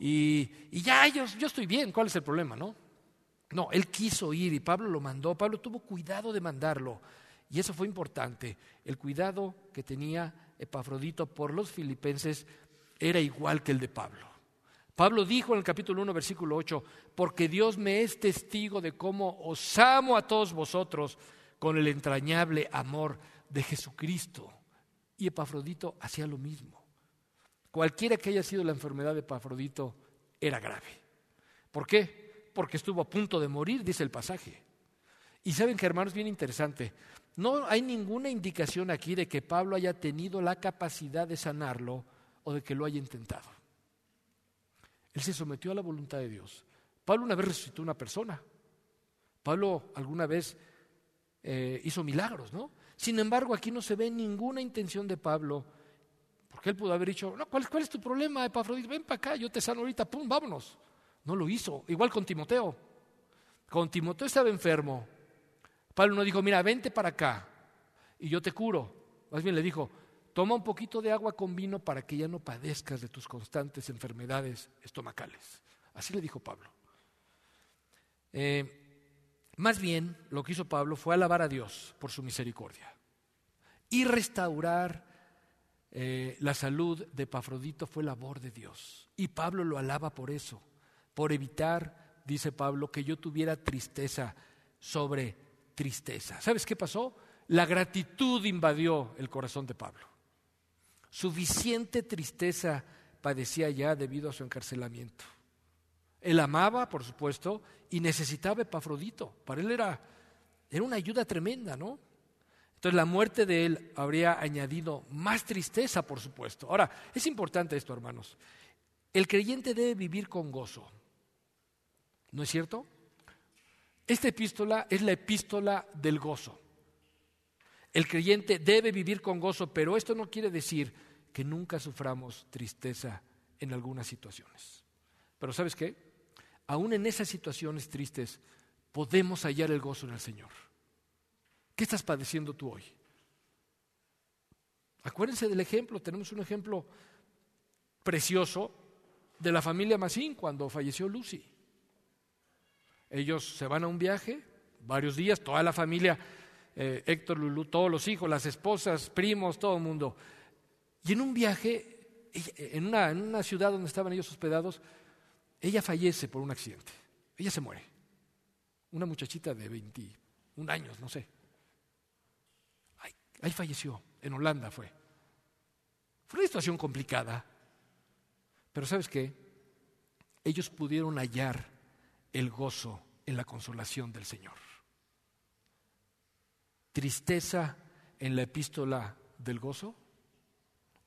y ya yo estoy bien, ¿cuál es el problema, no? No, él quiso ir y Pablo lo mandó. Pablo tuvo cuidado de mandarlo. Y eso fue importante. El cuidado que tenía Epafrodito por los filipenses era igual que el de Pablo. Pablo dijo en el capítulo 1, versículo 8, porque Dios me es testigo de cómo os amo a todos vosotros con el entrañable amor de Jesucristo. Y Epafrodito hacía lo mismo. Cualquiera que haya sido la enfermedad de Epafrodito era grave. ¿Por qué? Porque estuvo a punto de morir, dice el pasaje. Y saben que, hermanos, bien interesante, no hay ninguna indicación aquí de que Pablo haya tenido la capacidad de sanarlo o de que lo haya intentado. Él se sometió a la voluntad de Dios. Pablo una vez resucitó a una persona. Pablo alguna vez hizo milagros, ¿no? Sin embargo, aquí no se ve ninguna intención de Pablo, porque él pudo haber dicho, no, ¿cuál es tu problema, Epafrodito? Ven para acá, yo te sano ahorita, pum, vámonos. No lo hizo. Igual con Timoteo. Con Timoteo estaba enfermo. Pablo no dijo, mira, vente para acá y yo te curo. Más bien le dijo, toma un poquito de agua con vino para que ya no padezcas de tus constantes enfermedades estomacales. Así le dijo Pablo. Más bien, lo que hizo Pablo fue alabar a Dios por su misericordia y restaurar la salud de Epafrodito fue labor de Dios. Y Pablo lo alaba por eso, por evitar, dice Pablo, que yo tuviera tristeza sobre tristeza. ¿Sabes qué pasó? La gratitud invadió el corazón de Pablo. Suficiente tristeza padecía ya debido a su encarcelamiento. Él amaba, por supuesto, y necesitaba Epafrodito. Para él era una ayuda tremenda, ¿no? Entonces la muerte de él habría añadido más tristeza, por supuesto. Ahora, es importante esto, hermanos. El creyente debe vivir con gozo. ¿No es cierto? Esta epístola es la epístola del gozo. El creyente debe vivir con gozo, pero esto no quiere decir que nunca suframos tristeza en algunas situaciones. Pero ¿sabes qué? Aún en esas situaciones tristes podemos hallar el gozo en el Señor. ¿Qué estás padeciendo tú hoy? Acuérdense del ejemplo, tenemos un ejemplo precioso de la familia Massín cuando falleció Lucy. Ellos se van a un viaje, varios días, toda la familia, Héctor, Lulú, todos los hijos, las esposas, primos, todo el mundo. Y en un viaje, en una ciudad donde estaban ellos hospedados, ella fallece por un accidente. Ella se muere. Una muchachita de 21 años, no sé. Ahí falleció, en Holanda fue. Fue una situación complicada. Pero ¿sabes qué? Ellos pudieron hallar el gozo en la consolación del Señor. Tristeza en la epístola del gozo.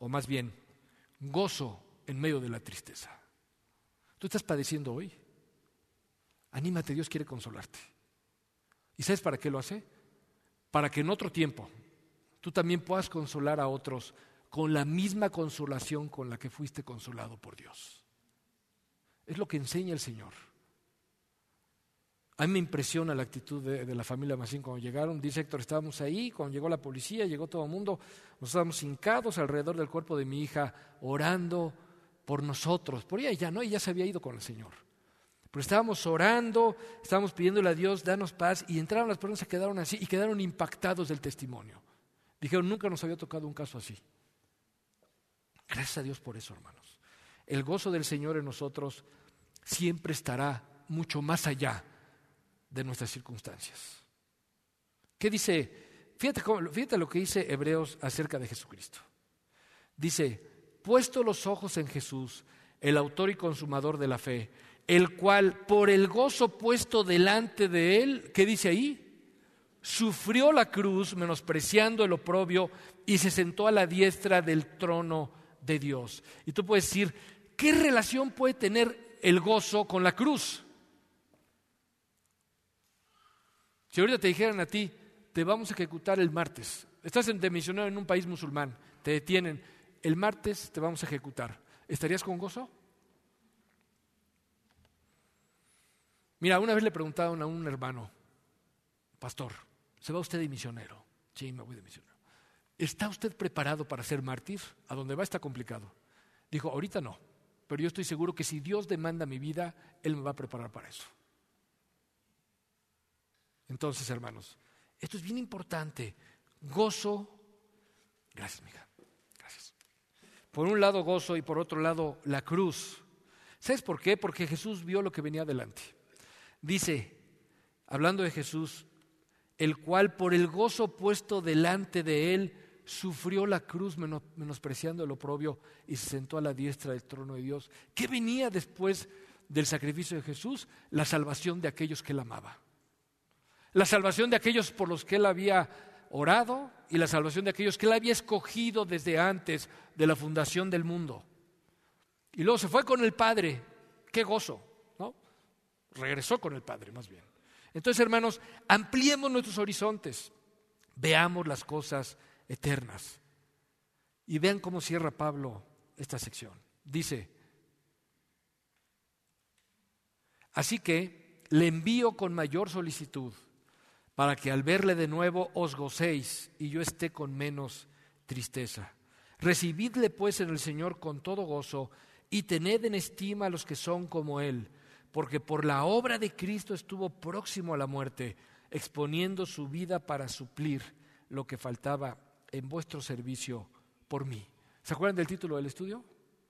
o más bien, gozo en medio de la tristeza. ¿Tú estás padeciendo hoy? Anímate, Dios quiere consolarte. ¿Y sabes para qué lo hace? Para que en otro tiempo tú también puedas consolar a otros con la misma consolación con la que fuiste consolado por Dios. Es lo que enseña el Señor. A mí me impresiona la actitud de la familia Macín cuando llegaron. Dice Héctor, estábamos ahí, cuando llegó la policía, llegó todo el mundo, nos estábamos hincados alrededor del cuerpo de mi hija, orando por nosotros. Por ella ya no, ella se había ido con el Señor. Pero estábamos orando, estábamos pidiéndole a Dios, danos paz, y entraron las personas, se quedaron así y quedaron impactados del testimonio. Dijeron, nunca nos había tocado un caso así. Gracias a Dios por eso, hermanos. El gozo del Señor en nosotros siempre estará mucho más allá de nuestras circunstancias. ¿Qué dice? Fíjate lo que dice Hebreos acerca de Jesucristo. Dice, puesto los ojos en Jesús, el autor y consumador de la fe, el cual por el gozo puesto delante de él, ¿qué dice ahí? Sufrió la cruz, menospreciando el oprobio, y se sentó a la diestra del trono de Dios. Y tú puedes decir, ¿qué relación puede tener el gozo con la cruz? Si ahorita te dijeran a ti, te vamos a ejecutar el martes, estás de misionero en un país musulmán, te detienen, el martes te vamos a ejecutar, ¿estarías con gozo? Mira, una vez le preguntaron a un hermano, pastor, ¿se va usted de misionero? Sí, me voy de misionero. ¿Está usted preparado para ser mártir? A donde va está complicado. Dijo, ahorita no, pero yo estoy seguro que si Dios demanda mi vida, Él me va a preparar para eso. Entonces, hermanos, esto es bien importante. Gozo. Gracias, mija. Gracias. Por un lado gozo y por otro lado la cruz. ¿Sabes por qué? Porque Jesús vio lo que venía adelante. Dice, hablando de Jesús, el cual por el gozo puesto delante de él sufrió la cruz menospreciando el oprobio y se sentó a la diestra del trono de Dios. ¿Qué venía después del sacrificio de Jesús? La salvación de aquellos que él amaba. La salvación de aquellos por los que él había orado y la salvación de aquellos que él había escogido desde antes de la fundación del mundo. Y luego se fue con el Padre. ¡Qué gozo! ¿No? Regresó con el Padre, más bien. Entonces, hermanos, ampliemos nuestros horizontes. Veamos las cosas eternas. Y vean cómo cierra Pablo esta sección. Dice, así que le envío con mayor solicitud para que al verle de nuevo os gocéis y yo esté con menos tristeza. Recibidle pues en el Señor con todo gozo y tened en estima a los que son como Él, porque por la obra de Cristo estuvo próximo a la muerte, exponiendo su vida para suplir lo que faltaba en vuestro servicio por mí. ¿Se acuerdan del título del estudio?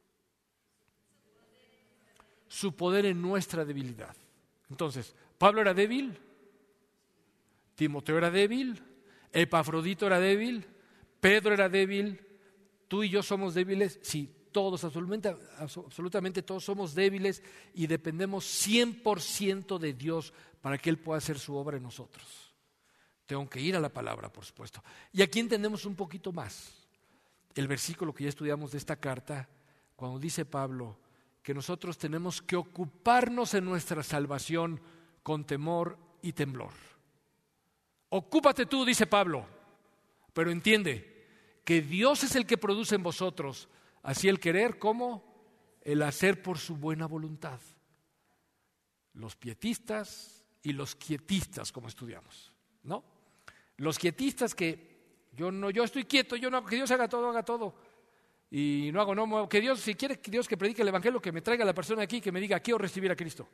Su poder en nuestra debilidad. Entonces, ¿Pablo era débil? ¿Timoteo era débil? ¿Epafrodito era débil? ¿Pedro era débil? ¿Tú y yo somos débiles? Sí, todos, absolutamente todos somos débiles y dependemos 100% de Dios para que Él pueda hacer su obra en nosotros. Tengo que ir a la palabra, por supuesto. Y aquí entendemos un poquito más el versículo que ya estudiamos de esta carta, cuando dice Pablo que nosotros tenemos que ocuparnos en nuestra salvación con temor y temblor. Ocúpate tú, dice Pablo, pero entiende que Dios es el que produce en vosotros así el querer como el hacer por su buena voluntad. Los pietistas y los quietistas, como estudiamos, ¿no? Los quietistas que yo estoy quieto, yo no hago, que Dios haga todo. Y no hago, no muevo, que Dios, si quiere que Dios que predique el evangelio, que me traiga a la persona aquí que me diga, quiero recibir a Cristo.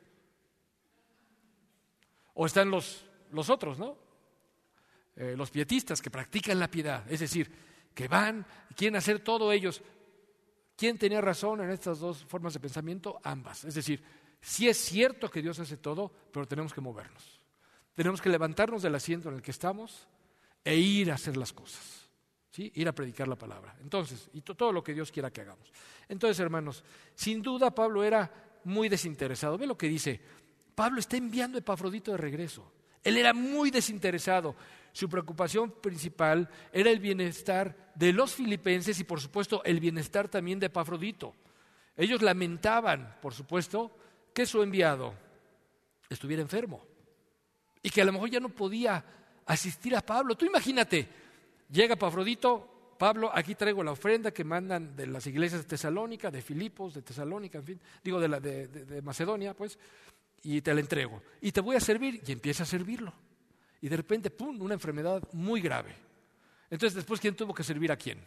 O están los otros, ¿no? Los pietistas que practican la piedad, es decir, que van y quieren hacer todo ellos. ¿Quién tenía razón en estas dos formas de pensamiento? Ambas. Es decir, sí es cierto que Dios hace todo, pero tenemos que movernos. Tenemos que levantarnos del asiento en el que estamos e ir a hacer las cosas, ¿sí? Ir a predicar la palabra. Entonces, y todo lo que Dios quiera que hagamos. Entonces, hermanos, sin duda Pablo era muy desinteresado. Ve lo que dice. Pablo está enviando a Epafrodito de regreso. Él era muy desinteresado. Su preocupación principal era el bienestar de los filipenses y, por supuesto, el bienestar también de Epafrodito. Ellos lamentaban, por supuesto, que su enviado estuviera enfermo y que a lo mejor ya no podía asistir a Pablo. Tú imagínate, llega Epafrodito: Pablo, aquí traigo la ofrenda que mandan de las iglesias de Tesalónica, de Filipos, de Tesalónica, en fin, digo de Macedonia, pues, y te la entrego. Y te voy a servir, y empieza a servirlo. Y de repente, ¡pum!, una enfermedad muy grave. Entonces, después, ¿quién tuvo que servir a quién?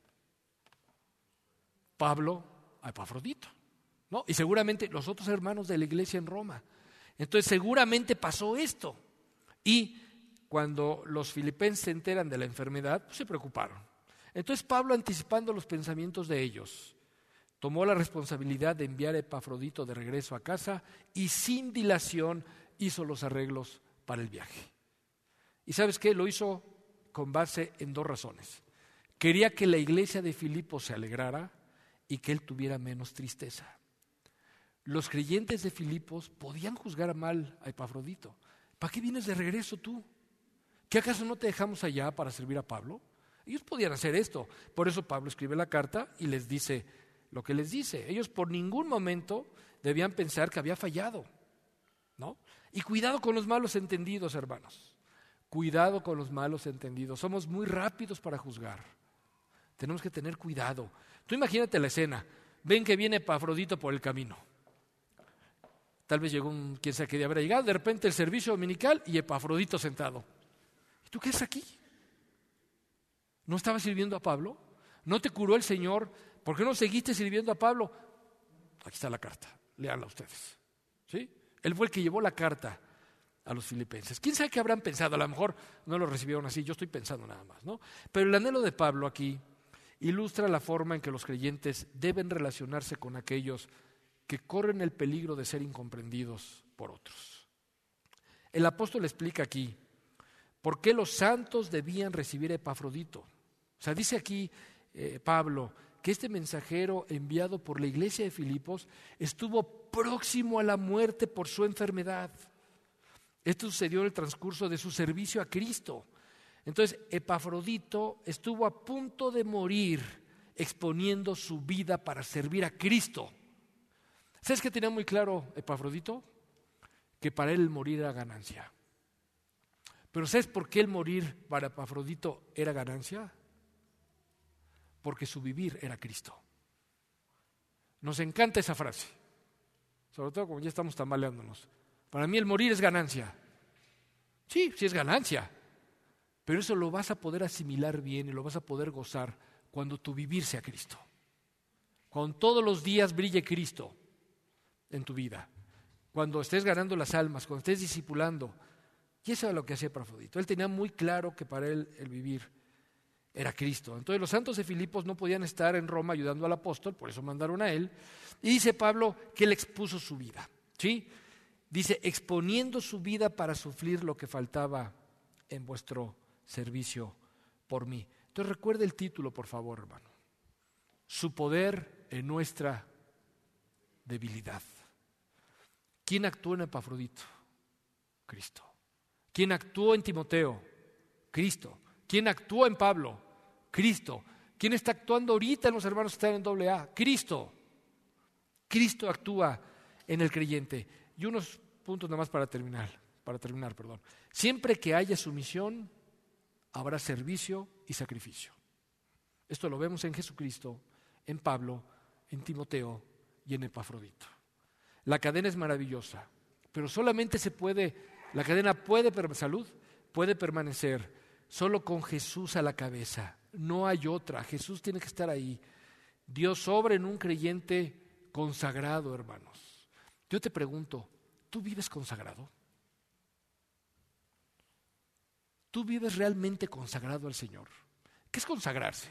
Pablo a Epafrodito, ¿no? Y seguramente los otros hermanos de la iglesia en Roma. Entonces, seguramente pasó esto. Y cuando los filipenses se enteran de la enfermedad, pues se preocuparon. Entonces, Pablo, anticipando los pensamientos de ellos, tomó la responsabilidad de enviar a Epafrodito de regreso a casa y sin dilación hizo los arreglos para el viaje. ¿Y sabes qué? Lo hizo con base en 2 razones. Quería que la iglesia de Filipos se alegrara y que él tuviera menos tristeza. Los creyentes de Filipos podían juzgar mal a Epafrodito. ¿Para qué vienes de regreso tú? ¿Qué acaso no te dejamos allá para servir a Pablo? Ellos podían hacer esto. Por eso Pablo escribe la carta y les dice lo que les dice. Ellos por ningún momento debían pensar que había fallado, ¿no? Y cuidado con los malos entendidos, hermanos. Cuidado con los malos entendidos. Somos muy rápidos para juzgar. Tenemos que tener cuidado. Tú imagínate la escena. Ven que viene Epafrodito por el camino. Tal vez llegó quien sea que habrá llegado. De repente el servicio dominical y Epafrodito sentado. ¿Y tú qué haces aquí? ¿No estabas sirviendo a Pablo? ¿No te curó el Señor? ¿Por qué no seguiste sirviendo a Pablo? Aquí está la carta. Léanla ustedes. ¿Sí? Él fue el que llevó la carta a los filipenses. ¿Quién sabe qué habrán pensado? A lo mejor no lo recibieron así, yo estoy pensando nada más, ¿no? Pero el anhelo de Pablo aquí ilustra la forma en que los creyentes deben relacionarse con aquellos que corren el peligro de ser incomprendidos por otros. El apóstol explica aquí por qué los santos debían recibir a Epafrodito. O sea, dice aquí Pablo que este mensajero enviado por la iglesia de Filipos estuvo próximo a la muerte por su enfermedad. Esto sucedió en el transcurso de su servicio a Cristo. Entonces, Epafrodito estuvo a punto de morir exponiendo su vida para servir a Cristo. ¿Sabes qué tenía muy claro Epafrodito? Que para él el morir era ganancia. Pero ¿sabes por qué el morir para Epafrodito era ganancia? Porque su vivir era Cristo. Nos encanta esa frase, sobre todo como ya estamos tambaleándonos. Para mí el morir es ganancia. Sí, sí es ganancia. Pero eso lo vas a poder asimilar bien y lo vas a poder gozar cuando tu vivir sea Cristo. Cuando todos los días brille Cristo en tu vida. Cuando estés ganando las almas, cuando estés discipulando. Y eso era lo que hacía Epafrodito. Él tenía muy claro que para él el vivir era Cristo. Entonces los santos de Filipos no podían estar en Roma ayudando al apóstol, por eso mandaron a él. Y dice Pablo que él expuso su vida. ¿Sí? Dice, exponiendo su vida para sufrir lo que faltaba en vuestro servicio por mí. Entonces recuerde el título, por favor, hermano. Su poder en nuestra debilidad. ¿Quién actuó en Epafrodito? Cristo. ¿Quién actuó en Timoteo? Cristo. ¿Quién actuó en Pablo? Cristo. ¿Quién está actuando ahorita en los hermanos que están en AA? Cristo. Cristo actúa en el creyente. Y unos puntos nada más para terminar. Siempre que haya sumisión, habrá servicio y sacrificio. Esto lo vemos en Jesucristo, en Pablo, en Timoteo y en Epafrodito. La cadena es maravillosa, pero solamente la cadena puede permanecer solo con Jesús a la cabeza. No hay otra. Jesús tiene que estar ahí. Dios obra en un creyente consagrado, hermanos. Yo te pregunto, ¿tú vives consagrado? ¿Tú vives realmente consagrado al Señor? ¿Qué es consagrarse?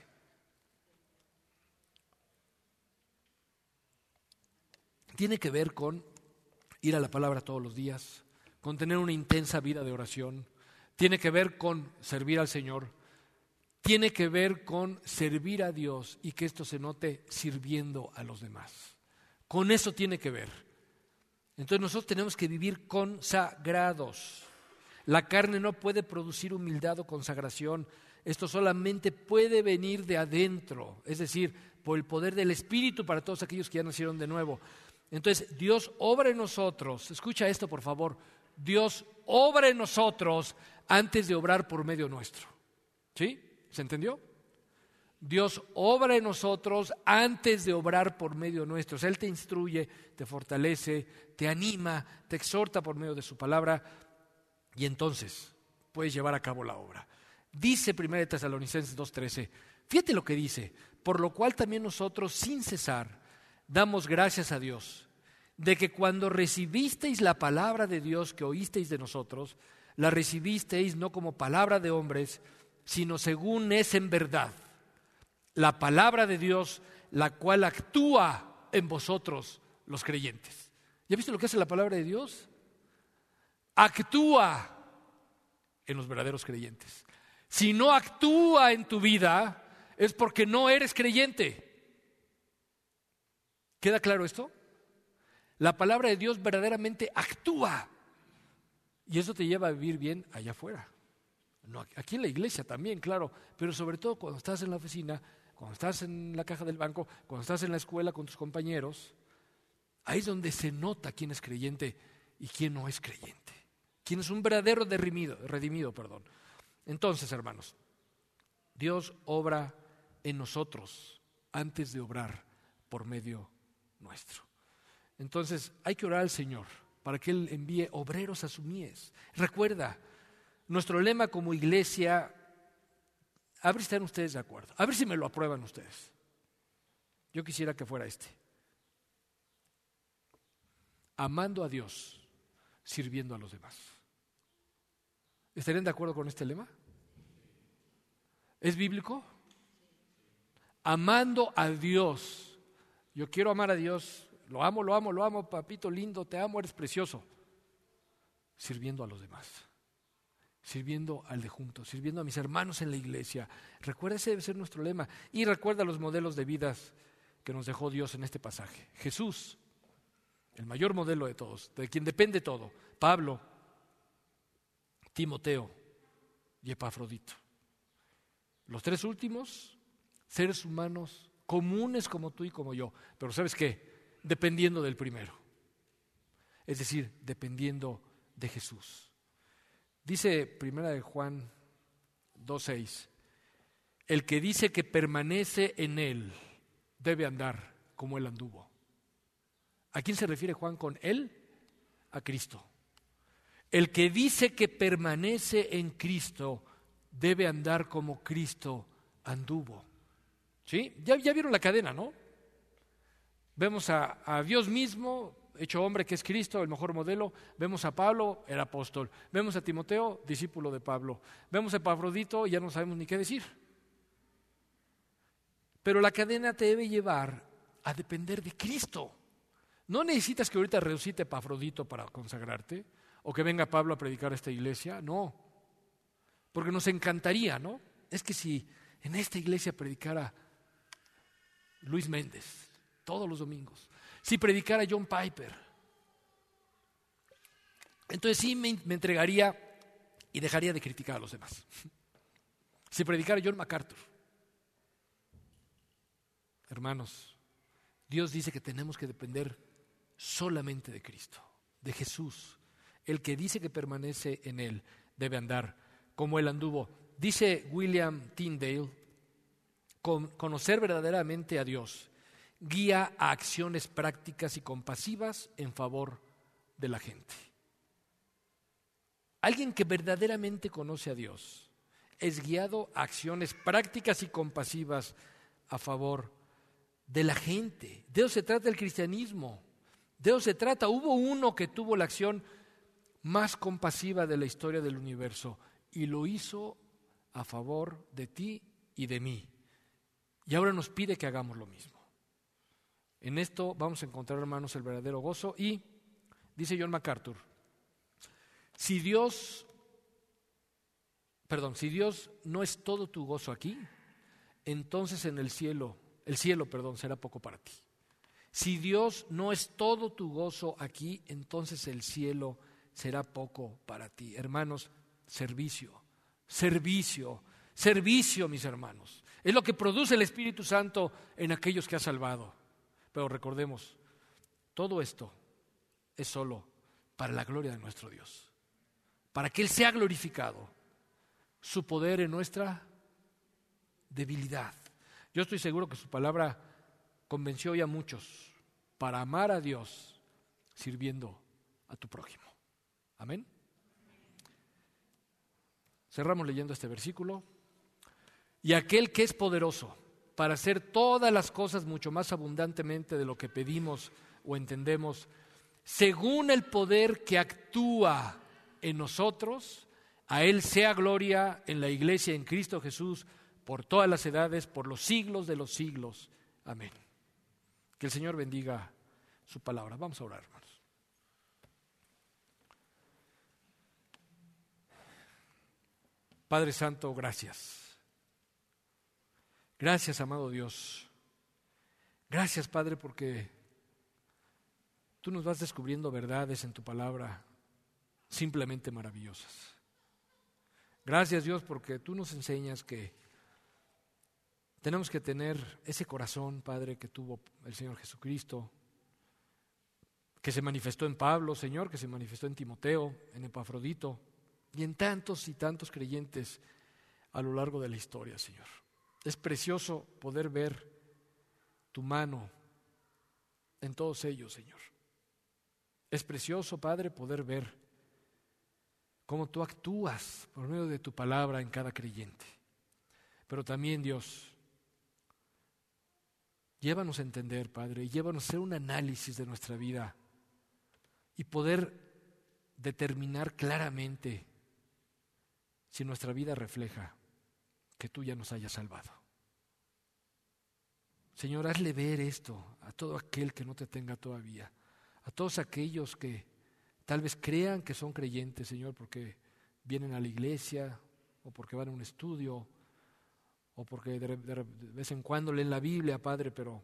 Tiene que ver con ir a la palabra todos los días, con tener una intensa vida de oración. Tiene que ver con servir al Señor. Tiene que ver con servir a Dios y que esto se note sirviendo a los demás. Con eso tiene que ver. Entonces nosotros tenemos que vivir consagrados. La carne no puede producir humildad o consagración. Esto solamente puede venir de adentro, es decir, por el poder del Espíritu para todos aquellos que ya nacieron de nuevo. Entonces, Dios obra en nosotros. Escucha esto, por favor. Dios obra en nosotros antes de obrar por medio nuestro. ¿Sí? ¿Se entendió? Dios obra en nosotros antes de obrar por medio nuestro. O sea, Él te instruye, te fortalece, te anima, te exhorta por medio de su palabra y entonces puedes llevar a cabo la obra. Dice 1 Tesalonicenses 2:13, fíjate lo que dice, por lo cual también nosotros sin cesar damos gracias a Dios, de que cuando recibisteis la palabra de Dios que oísteis de nosotros, la recibisteis no como palabra de hombres, sino según es en verdad, la palabra de Dios, la cual actúa en vosotros los creyentes. ¿Ya viste lo que hace la palabra de Dios? Actúa en los verdaderos creyentes. Si no actúa en tu vida, es porque no eres creyente. ¿Queda claro esto? La palabra de Dios verdaderamente actúa. Y eso te lleva a vivir bien allá afuera. No, aquí en la iglesia también, claro, pero sobre todo cuando estás en la oficina, cuando estás en la caja del banco, cuando estás en la escuela con tus compañeros, ahí es donde se nota quién es creyente y quién no es creyente. Quién es un verdadero redimido. Entonces, hermanos, Dios obra en nosotros antes de obrar por medio nuestro. Entonces, hay que orar al Señor para que Él envíe obreros a su mies. Recuerda, nuestro lema como iglesia, a ver si están ustedes de acuerdo, a ver si me lo aprueban ustedes. Yo quisiera que fuera este. Amando a Dios, sirviendo a los demás. ¿Estarían de acuerdo con este lema? ¿Es bíblico? Amando a Dios. Yo quiero amar a Dios. Lo amo, papito lindo, te amo, eres precioso. Sirviendo a los demás. Sirviendo al de juntos, sirviendo a mis hermanos en la iglesia. Recuerda, ese debe ser nuestro lema. Y recuerda los modelos de vidas que nos dejó Dios en este pasaje. Jesús, el mayor modelo de todos, de quien depende todo. Pablo, Timoteo y Epafrodito. Los tres últimos, seres humanos comunes como tú y como yo. Pero ¿sabes qué? Dependiendo del primero. Es decir, dependiendo de Jesús. Dice 1 Juan 2:6, el que dice que permanece en Él debe andar como Él anduvo. ¿A quién se refiere Juan con Él? A Cristo. El que dice que permanece en Cristo debe andar como Cristo anduvo. ¿Sí? Ya vieron la cadena, ¿no? Vemos a Dios mismo, hecho hombre, que es Cristo, el mejor modelo. Vemos a Pablo, el apóstol. Vemos a Timoteo, discípulo de Pablo. Vemos a Epafrodito y ya no sabemos ni qué decir. Pero la cadena te debe llevar a depender de Cristo. No necesitas que ahorita resucite Epafrodito para consagrarte o que venga Pablo a predicar a esta iglesia, no. Porque nos encantaría, ¿no? Es que si en esta iglesia predicara Luis Méndez todos los domingos, si predicara John Piper, entonces sí me entregaría y dejaría de criticar a los demás. Si predicara John MacArthur. Hermanos, Dios dice que tenemos que depender solamente de Cristo, de Jesús. El que dice que permanece en Él debe andar como Él anduvo. Dice William Tyndale, conocer verdaderamente a Dios guía a acciones prácticas y compasivas en favor de la gente. Alguien que verdaderamente conoce a Dios es guiado a acciones prácticas y compasivas a favor de la gente. De eso se trata el cristianismo. De eso se trata. Hubo uno que tuvo la acción más compasiva de la historia del universo y lo hizo a favor de ti y de mí. Y ahora nos pide que hagamos lo mismo. En esto vamos a encontrar, hermanos, el verdadero gozo. Y dice John MacArthur, si Dios no es todo tu gozo aquí, entonces en el cielo será poco para ti. Si Dios no es todo tu gozo aquí, entonces el cielo será poco para ti. Hermanos, servicio, servicio, servicio, mis hermanos. Es lo que produce el Espíritu Santo en aquellos que ha salvado. Pero recordemos, todo esto es solo para la gloria de nuestro Dios, para que Él sea glorificado, su poder en nuestra debilidad. Yo estoy seguro que su palabra convenció hoy a muchos para amar a Dios sirviendo a tu prójimo. Amén. Cerramos leyendo este versículo. Y aquel que es poderoso para hacer todas las cosas mucho más abundantemente de lo que pedimos o entendemos, según el poder que actúa en nosotros, a Él sea gloria en la iglesia en Cristo Jesús por todas las edades, por los siglos de los siglos. Amén. Que el Señor bendiga su palabra. Vamos a orar, hermanos. Padre Santo, gracias. Gracias, amado Dios. Gracias, Padre, porque tú nos vas descubriendo verdades en tu palabra simplemente maravillosas. Gracias, Dios, porque tú nos enseñas que tenemos que tener ese corazón, Padre, que tuvo el Señor Jesucristo, que se manifestó en Pablo, Señor, que se manifestó en Timoteo, en Epafrodito y en tantos y tantos creyentes a lo largo de la historia, Señor. Es precioso poder ver tu mano en todos ellos, Señor. Es precioso, Padre, poder ver cómo tú actúas por medio de tu palabra en cada creyente. Pero también, Dios, llévanos a entender, Padre, y llévanos a hacer un análisis de nuestra vida y poder determinar claramente si nuestra vida refleja que tú ya nos hayas salvado. Señor, hazle ver esto a todo aquel que no te tenga todavía, a todos aquellos que tal vez crean que son creyentes, Señor, porque vienen a la iglesia o porque van a un estudio o porque de vez en cuando leen la Biblia, Padre, pero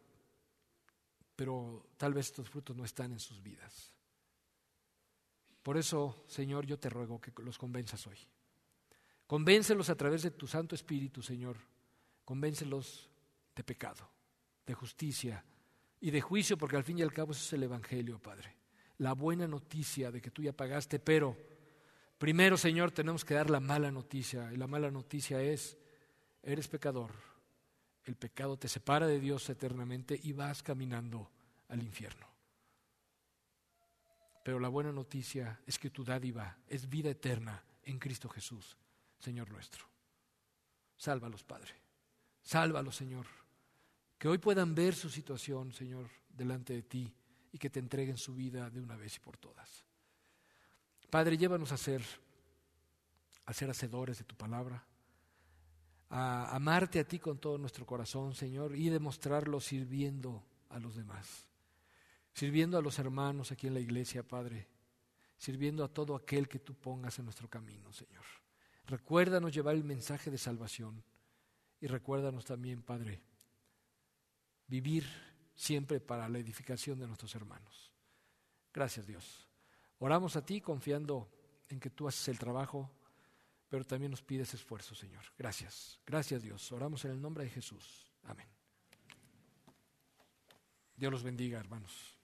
tal vez estos frutos no están en sus vidas. Por eso, Señor, yo te ruego que los convenzas hoy. Convéncelos a través de tu Santo Espíritu, Señor. Convéncelos de pecado, de justicia y de juicio, porque al fin y al cabo eso es el Evangelio, Padre. La buena noticia de que tú ya pagaste, pero primero, Señor, tenemos que dar la mala noticia. Y la mala noticia es, eres pecador. El pecado te separa de Dios eternamente y vas caminando al infierno. Pero la buena noticia es que tu dádiva es vida eterna en Cristo Jesús, Señor nuestro. Sálvalos, Padre. Sálvalos, Señor. Que hoy puedan ver su situación, Señor, delante de ti y que te entreguen su vida de una vez y por todas. Padre, llévanos a ser hacedores de tu palabra, a amarte a ti con todo nuestro corazón, Señor, y demostrarlo sirviendo a los demás, sirviendo a los hermanos aquí en la iglesia, Padre, sirviendo a todo aquel que tú pongas en nuestro camino, Señor. Recuérdanos llevar el mensaje de salvación y recuérdanos también, Padre, vivir siempre para la edificación de nuestros hermanos. Gracias, Dios. Oramos a ti confiando en que tú haces el trabajo, pero también nos pides esfuerzo, Señor. Gracias. Gracias, Dios. Oramos en el nombre de Jesús. Amén. Dios los bendiga, hermanos.